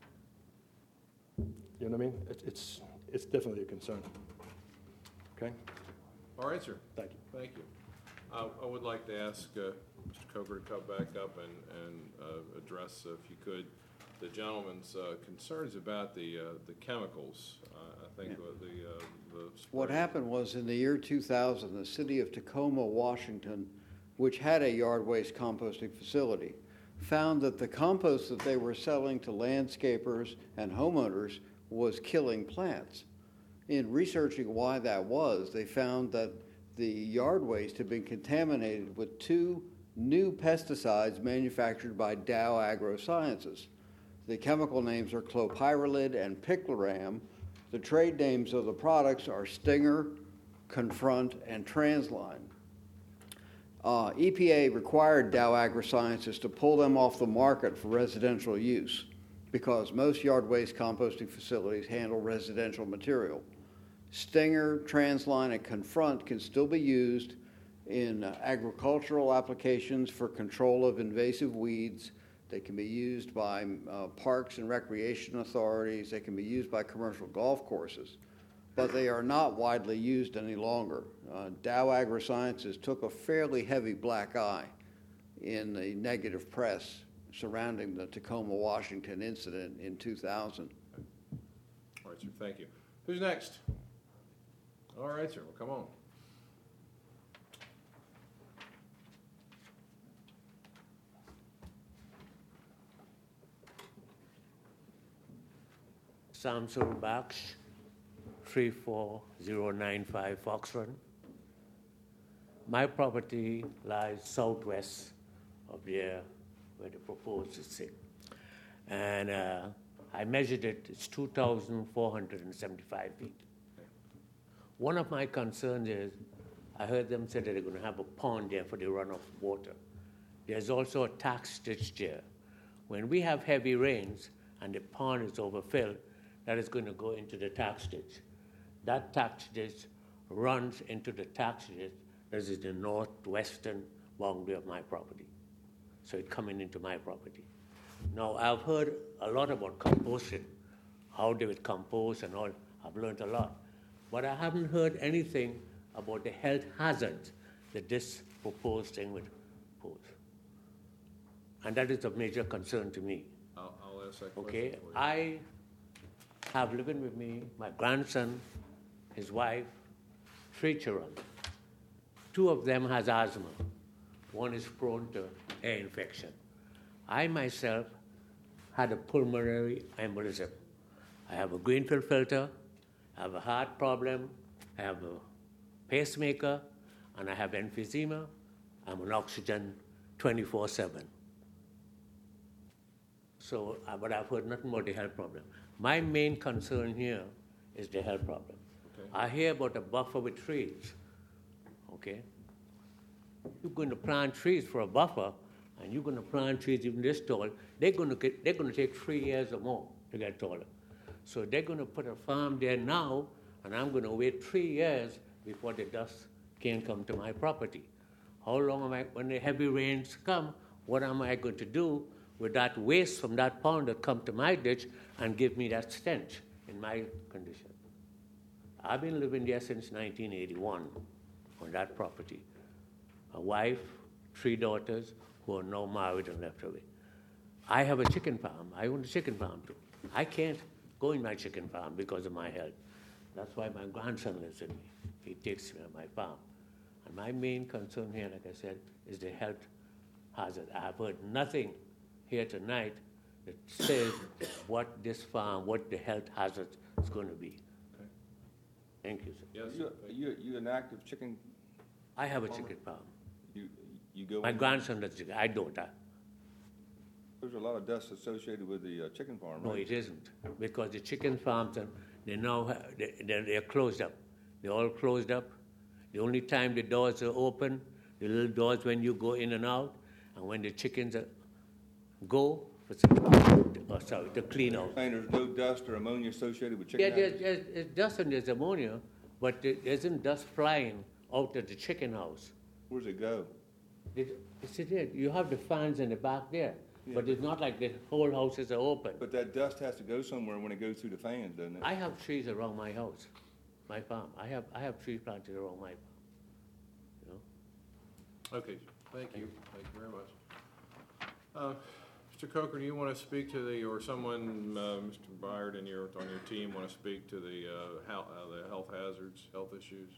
You know what I mean? It, it's, it's definitely a concern. Okay? All right, sir. Thank you. Thank you. I, I would like to ask uh, Mister Coker to come back up and, and uh, address, uh, if you could, the gentleman's uh, concerns about the, uh, the chemicals. Uh, I think uh, the, uh, the. What spray- happened was in the year two thousand, the city of Tacoma, Washington, which had a yard waste composting facility, found that the compost that they were selling to landscapers and homeowners was killing plants. In researching why that was, they found that the yard waste had been contaminated with two new pesticides manufactured by Dow AgroSciences. The chemical names are clopyralid and picloram. The trade names of the products are Stinger, Confront, and Transline. Uh, E P A required Dow AgroSciences to pull them off the market for residential use because most yard waste composting facilities handle residential material. Stinger, Transline, and Confront can still be used in uh, agricultural applications for control of invasive weeds. They can be used by uh, parks and recreation authorities. They can be used by commercial golf courses, but they are not widely used any longer. Uh, Dow AgroSciences took a fairly heavy black eye in the negative press surrounding the Tacoma, Washington incident in two thousand. All right, sir, thank you. Who's next? All right, sir, well, come on. Samsung Baksh, three four zero nine five Fox Run. My property lies southwest of there where the proposed is sitting. And uh, I measured it, it's two thousand four hundred seventy-five feet. One of my concerns is, I heard them say that they're going to have a pond there for the runoff water. There's also a tax ditch there. When we have heavy rains and the pond is overfilled, that is going to go into the tax ditch. That tax ditch runs into the tax ditch that is the northwestern boundary of my property. So it's coming into my property. Now, I've heard a lot about composting, how they would compose and all. I've learned a lot. But I haven't heard anything about the health hazards that this proposed thing would pose. And that is a major concern to me. I'll, I'll ask that question Okay, for you. I have living with me my grandson, his wife, three children. Two of them has asthma. One is prone to air infection. I myself had a pulmonary embolism. I have a Greenfield filter, I have a heart problem, I have a pacemaker, and I have emphysema. I'm on oxygen twenty-four seven. So, uh, but I've heard nothing about the health problem. My main concern here is the health problem. Okay. I hear about a buffer with trees, okay? You're going to plant trees for a buffer, and you're going to plant trees even this tall, they're going to get, they're going to take three years or more to get taller. So they're going to put a farm there now, and I'm going to wait three years before the dust can come to my property. How long am I, when the heavy rains come, what am I going to do with that waste from that pond that come to my ditch and give me that stench in my condition? I've been living there since nineteen eighty-one on that property. A wife, three daughters who are now married and left away. I have a chicken farm. I own a chicken farm too. I can't go in my chicken farm because of my health. That's why my grandson lives with me. He takes me on my farm. And my main concern here, like I said, is the health hazard. I have heard nothing here tonight that says what this farm, what the health hazard is going to be. Okay. Thank you, sir. Yes, You, sir. Thank you, you an active chicken, I have a chicken farm. you, you go. My in- grandson does chicken. I don't. I, There's a lot of dust associated with the uh, chicken farm, No, right? it isn't, because the chicken farms, are- they now, ha- they- they're they're closed up. They're all closed up. The only time the doors are open, the little doors when you go in and out, and when the chickens are- go, for some- oh, sorry, to clean out. And there's no dust or ammonia associated with Yeah, chicken there's, houses? there's there's dust and there's ammonia, but there isn't dust flying out of the chicken house. Where's it go? It- It's it, you have the fans in the back there, but it's not like the whole houses are open. But that dust has to go somewhere when it goes through the fans, doesn't it? I have trees around my house, my farm. I have, I have trees planted around my farm. You know? Okay, thank you, thank you very much. Uh, Mister Coker, do you want to speak to the, or someone, uh, Mister Byard and your, on your team want to speak to the, uh, how, uh, the health hazards, health issues?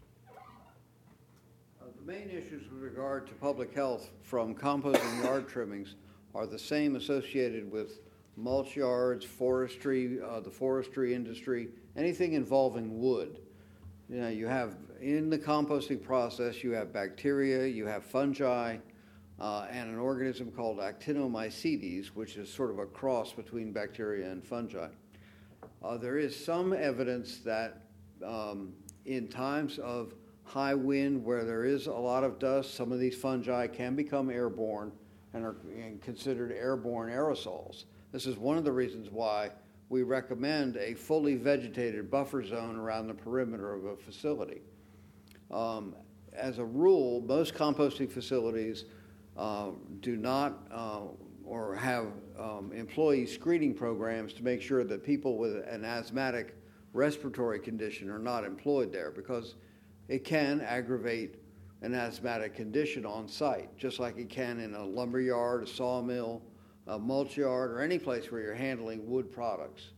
Uh, The main issues with regard to public health from composting yard trimmings are the same associated with mulch yards, forestry, uh, the forestry industry, anything involving wood. You know, you have, in the composting process, you have bacteria, you have fungi, uh, and an organism called Actinomycetes, which is sort of a cross between bacteria and fungi. Uh, there is some evidence that um, in times of high wind where there is a lot of dust, some of these fungi can become airborne and are and considered airborne aerosols. This is one of the reasons why we recommend a fully vegetated buffer zone around the perimeter of a facility. Um, as a rule, most composting facilities uh, do not uh, or have um, employee screening programs to make sure that people with an asthmatic respiratory condition are not employed there, because it can aggravate an asthmatic condition on site, just like it can in a lumber yard, a sawmill, a mulch yard, or any place where you're handling wood products.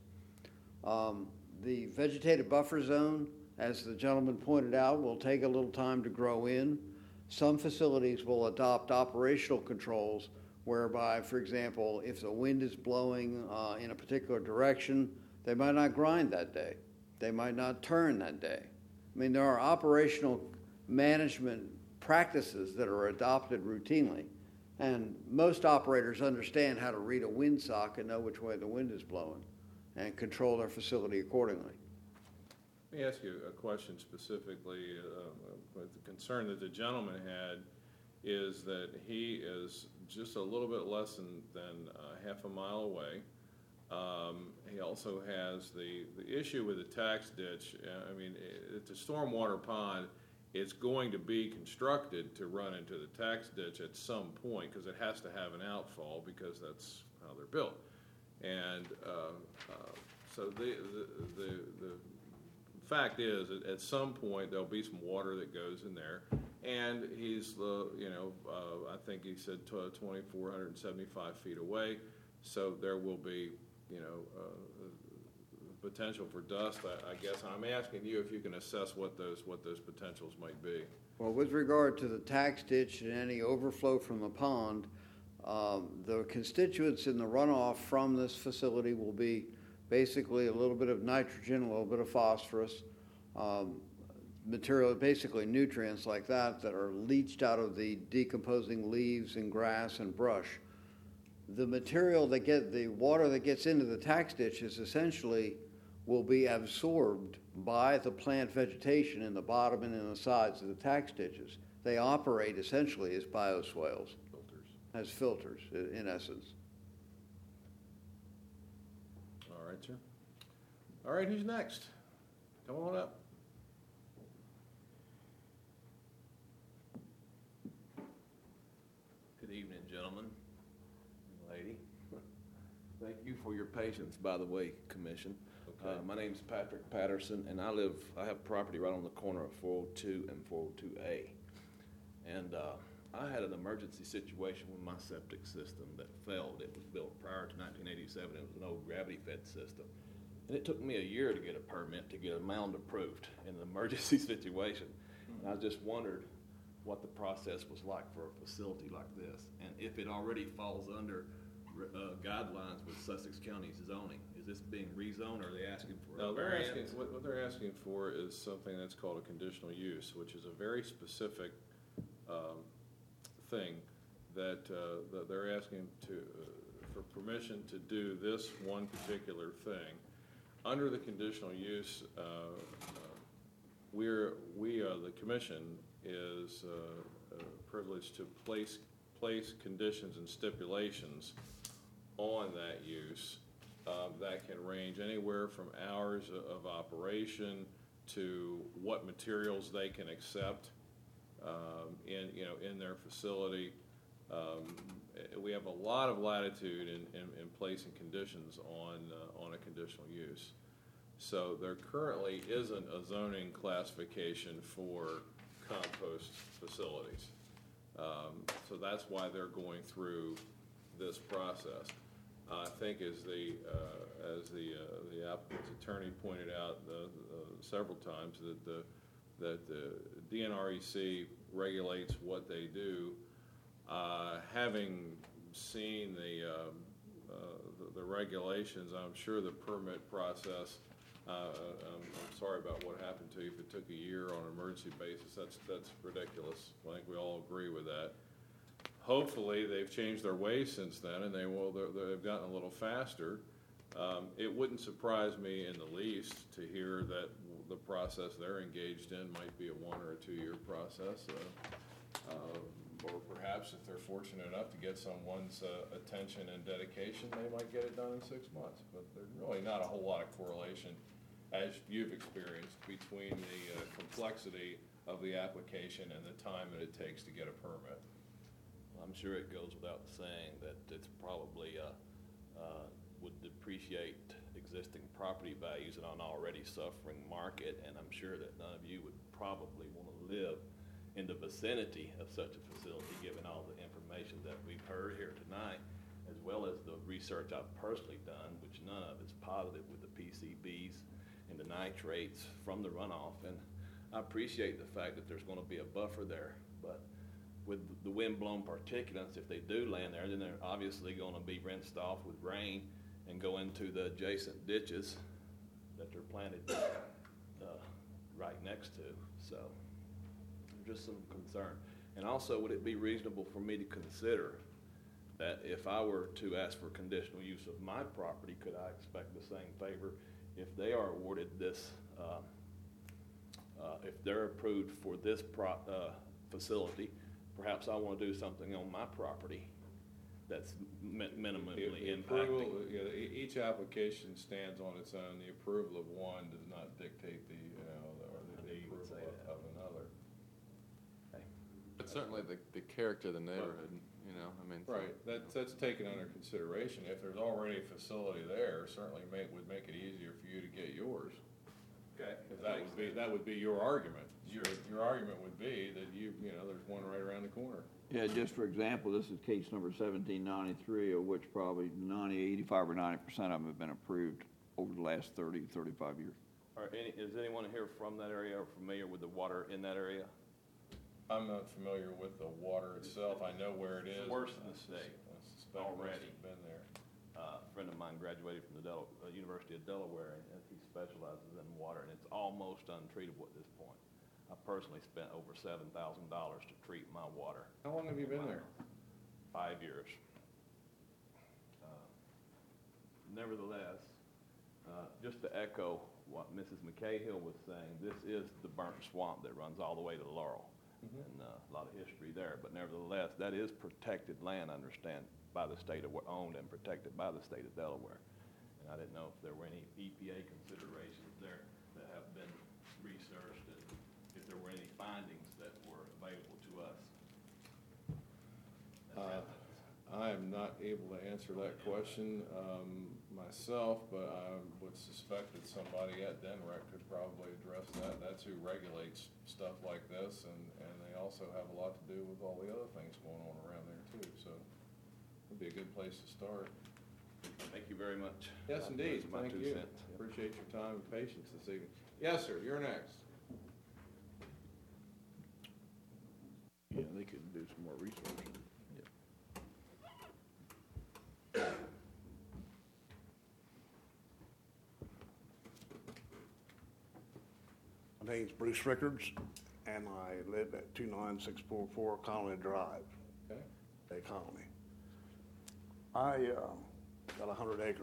Um, the vegetative buffer zone, as the gentleman pointed out, will take a little time to grow in. Some facilities will adopt operational controls whereby, for example, if the wind is blowing uh, in a particular direction, they might not grind that day. They might not turn that day. I mean, there are operational management practices that are adopted routinely, and most operators understand how to read a windsock and know which way the wind is blowing and control their facility accordingly. Let me ask you a question specifically. Uh, with the concern that the gentleman had is that he is just a little bit less than, than uh, half a mile away. Um, he also has the, the issue with the tax ditch. Uh, I mean, it's a stormwater pond. It's going to be constructed to run into the tax ditch at some point because it has to have an outfall because that's how they're built. And uh, uh, so the, the, the, the fact is that at some point there'll be some water that goes in there. And he's, uh, you know, uh, I think he said twenty-four hundred seventy-five feet away. So there will be, you know, uh, potential for dust, I, I guess. I'm asking you if you can assess what those what those potentials might be. Well, with regard to the tax ditch and any overflow from the pond, um, the constituents in the runoff from this facility will be basically a little bit of nitrogen, a little bit of phosphorus, um, material, basically nutrients like that that are leached out of the decomposing leaves and grass and brush. The material that get the water that gets into the tax ditch is essentially will be absorbed by the plant vegetation in the bottom and in the sides of the tax ditches. They operate essentially as bioswales, filters. as filters in essence. All right, sir. All right, who's next? Come on up. Good evening, gentlemen, lady. Thank you for your patience, by the way, Commission. Okay. Uh, my name is Patrick Patterson, and I live, I have property right on the corner of four oh two and four oh two A. And uh, I had an emergency situation with my septic system that failed. It was built prior to nineteen eighty-seven. It was an old gravity-fed system. And it took me a year to get a permit to get a mound approved in an emergency situation. And I just wondered what the process was like for a facility like this, and if it already falls under uh, guidelines with Sussex County zoning. Is this being rezoned, or are they asking for No, a they're variance? asking, what, what they're asking for is something that's called a conditional use, which is a very specific um, thing that, uh, that they're asking to, uh, for permission to do this one particular thing. Under the conditional use, uh, uh, we're, we, uh, the commission is uh, uh, privileged to place, place conditions and stipulations on that use. Uh, that can range anywhere from hours of operation to what materials they can accept um, in, you know, in their facility. Um, we have a lot of latitude in, in, in placing conditions on, uh, on a conditional use. So there currently isn't a zoning classification for compost facilities. Um, so that's why they're going through this process. I think as the, uh, as the, uh, the applicant's attorney pointed out uh, uh, several times, that the, that the D N R E C regulates what they do. Uh, having seen the, um, uh, the- the regulations, I'm sure the permit process, uh, I'm, I'm sorry about what happened to you. If it took a year on an emergency basis, that's, that's ridiculous. I think we all agree with that. Hopefully, they've changed their ways since then, and they will, they're- they've gotten a little faster. Um, It wouldn't surprise me in the least to hear that the process they're engaged in might be a one or a two-year process. uh, uh, Or perhaps if they're fortunate enough to get someone's uh, attention and dedication, they might get it done in six months. But there's really not a whole lot of correlation, as you've experienced, between the uh, complexity of the application and the time that it takes to get a permit. I'm sure it goes without saying that it's probably, uh, uh, would depreciate existing property values in an already suffering market, and I'm sure that none of you would probably want to live in the vicinity of such a facility, given all the information that we've heard here tonight, as well as the research I've personally done, which none of it's positive with the P C Bs and the nitrates from the runoff. And I appreciate the fact that there's going to be a buffer there, but with the wind-blown particulates, if they do land there, then they're obviously going to be rinsed off with rain and go into the adjacent ditches that they're planted uh, right next to. So just some concern. And also, would it be reasonable for me to consider that if I were to ask for conditional use of my property, could I expect the same favor if they are awarded this, uh, uh, if they're approved for this pro uh, facility? Perhaps I want to do something on my property that's mi minimally The impacting. approval, yeah, e- each application stands on its own. The approval of one does not dictate the, you know, the, or the- the approval of, of another. But certainly the, the character of the neighborhood, you know, I mean. so- Right, that's, that's taken under consideration. If there's already a facility there, certainly make, would make it easier for you to get yours. Okay. If that would be, that would be your argument. Your, your argument would be that you, you know, there's one right around the corner. Yeah, just for example, this is case number seventeen ninety-three, of which probably ninety, eighty-five or ninety percent of them have been approved over the last thirty, thirty-five years. Are any, is anyone here from that area or familiar with the water in that area? I'm not familiar with the water itself. I know where it is. Worse in the state I suspect most already. have been there. Uh, a friend of mine graduated from the Del uh, University of Delaware, and he specializes in water, and it's almost untreatable at this point. I personally spent over seven thousand dollars to treat my water. How long have you been there? Five years. Uh, Nevertheless, uh, just to echo what Missus McCahill was saying, this is the burnt swamp that runs all the way to Laurel. Mhm. And uh, a lot of history there, but nevertheless, that is protected land, I understand, by the state of, owned and protected by the state of Delaware. And I didn't know if there were any E P A considerations there that have been researched, and if there were any findings that were available to us. Uh, I am not able to answer that question um, myself, but I would suspect that somebody at D N R E C could probably address that. That's who regulates stuff like this, and, and they also have a lot to do with all the other things going on around there too, so it'd be a good place to start. Thank you very much. Yes, indeed, Those are my thank two you. cents. Yep. Appreciate your time and patience this evening. Yes, sir, you're next. Yeah, they could do some more research. My name's Bruce Rickards, and I live at two nine six four four Colony Drive, Okay. Bay Colony. I uh, got one hundred acres,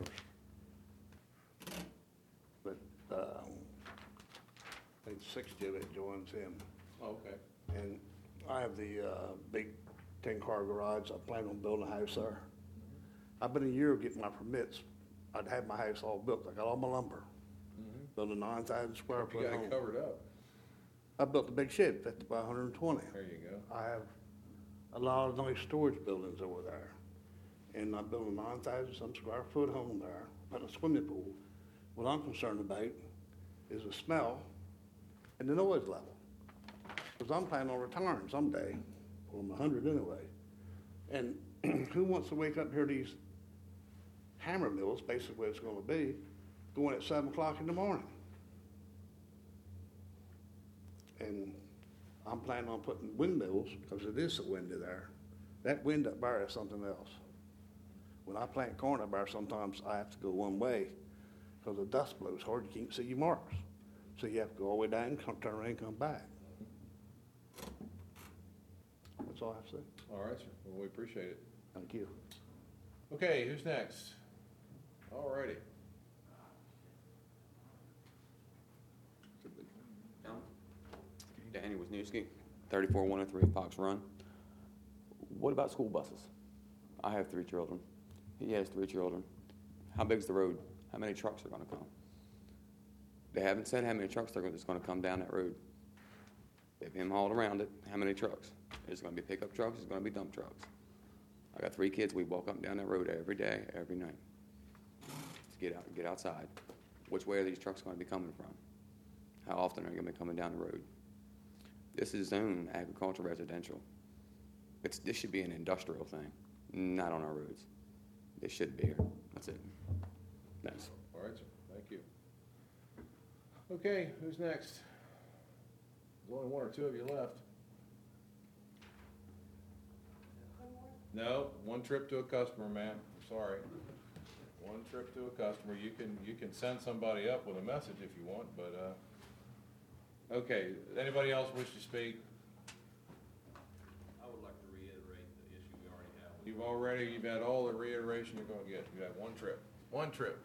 but um, I think sixty of it joins in. Oh, okay. And I have the uh, big ten-car garage. I plan on building a house there. I've been a year getting my permits. I'd had my house all built. I got all my lumber. Mhm. Built a nine thousand square You foot got home. it covered up. I built a big shed, fifty by one hundred twenty. There you go. I have a lot of nice storage buildings over there. And I built a nine thousand some square foot home there, put a swimming pool. What I'm concerned about is the smell and the noise level. Because I'm planning on retiring someday, well, I'm a hundred anyway. And who wants to wake up and hear these hammer mills, basically what it's gonna be, going at seven o'clock in the morning? And I'm planning on putting windmills, because it is so windy there. That wind up there is something else. When I plant corn up there, sometimes I have to go one way because the dust blows hard, you can't see your marks. So you have to go all the way down, come, turn around, and come back. That's all I have to say. All right, sir. Well, we appreciate it. Thank you. Okay, who's next? All righty. Danny Wisniewski, thirty-four one oh three Fox Run. What about school buses? I have three children. He has three children. How big's the road? How many trucks are going to come? They haven't said how many trucks are going to come down that road. They've him hauled around it. How many trucks? It's going to be pickup trucks. It's going to be dump trucks. I got three kids. We walk up and down that road every day, every night. To get out, get outside. Which way are these trucks going to be coming from? How often are they going to be coming down the road? This is zone agriculture residential. It's, this should be an industrial thing, not on our roads. This shouldn't be here. That's it. Thanks. All right, sir. Thank you. Okay, who's next? There's only one or two of you left. No, one trip to a customer, ma'am. Sorry. One trip to a customer. You can, you can send somebody up with a message if you want, but, uh, okay. Anybody else wish to speak? I would like to reiterate the issue we already have. You've already, you've had all the reiteration you're gonna get. You have one trip. One trip.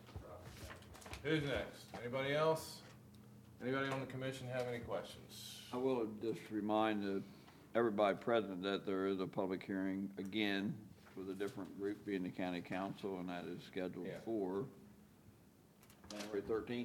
Who's next? Anybody else? Anybody on the commission have any questions? I will just remind uh, everybody present that there is a public hearing again with a different group being the county council, and that is scheduled Yeah. for January thirteenth.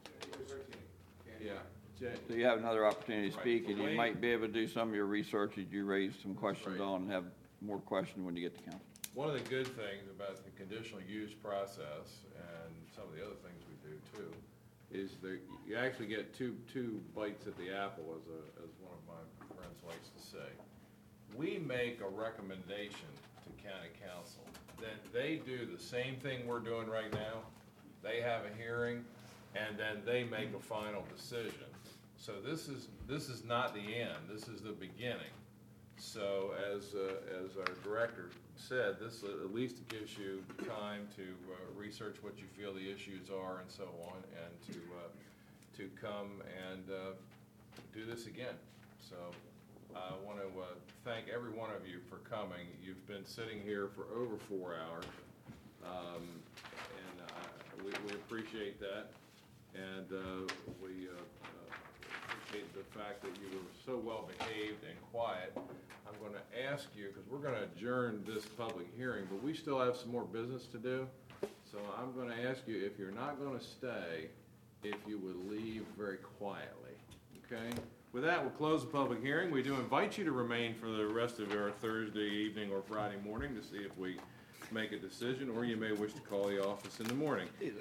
Yeah. So you have another opportunity to Right. speak, and you Wayne- might be able to do some of your research that you raised some questions right. on and have more questions when you get to council. One of the good things about the conditional use process and some of the other things we do too, is that you actually get two, two bites at the apple, as a, as one of my friends likes to say. We make a recommendation to county council, then they do the same thing we're doing right now. They have a hearing, and then they make a final decision. So this is, this is not the end, this is the beginning. So as, uh, as our director said, this at least gives you time to uh, research what you feel the issues are and so on, and to, uh, to come and uh, do this again. So I want to uh, thank every one of you for coming. You've been sitting here for over four hours, um, and uh, we, we appreciate that. And uh, we uh, appreciate the fact that you were so well behaved and quiet. I'm going to ask you, because we're going to adjourn this public hearing, but we still have some more business to do. So I'm going to ask you, if you're not going to stay, if you would leave very quietly, okay? With that, we'll close the public hearing. We do invite you to remain for the rest of our Thursday evening or Friday morning to see if we make a decision, or you may wish to call the office in the morning.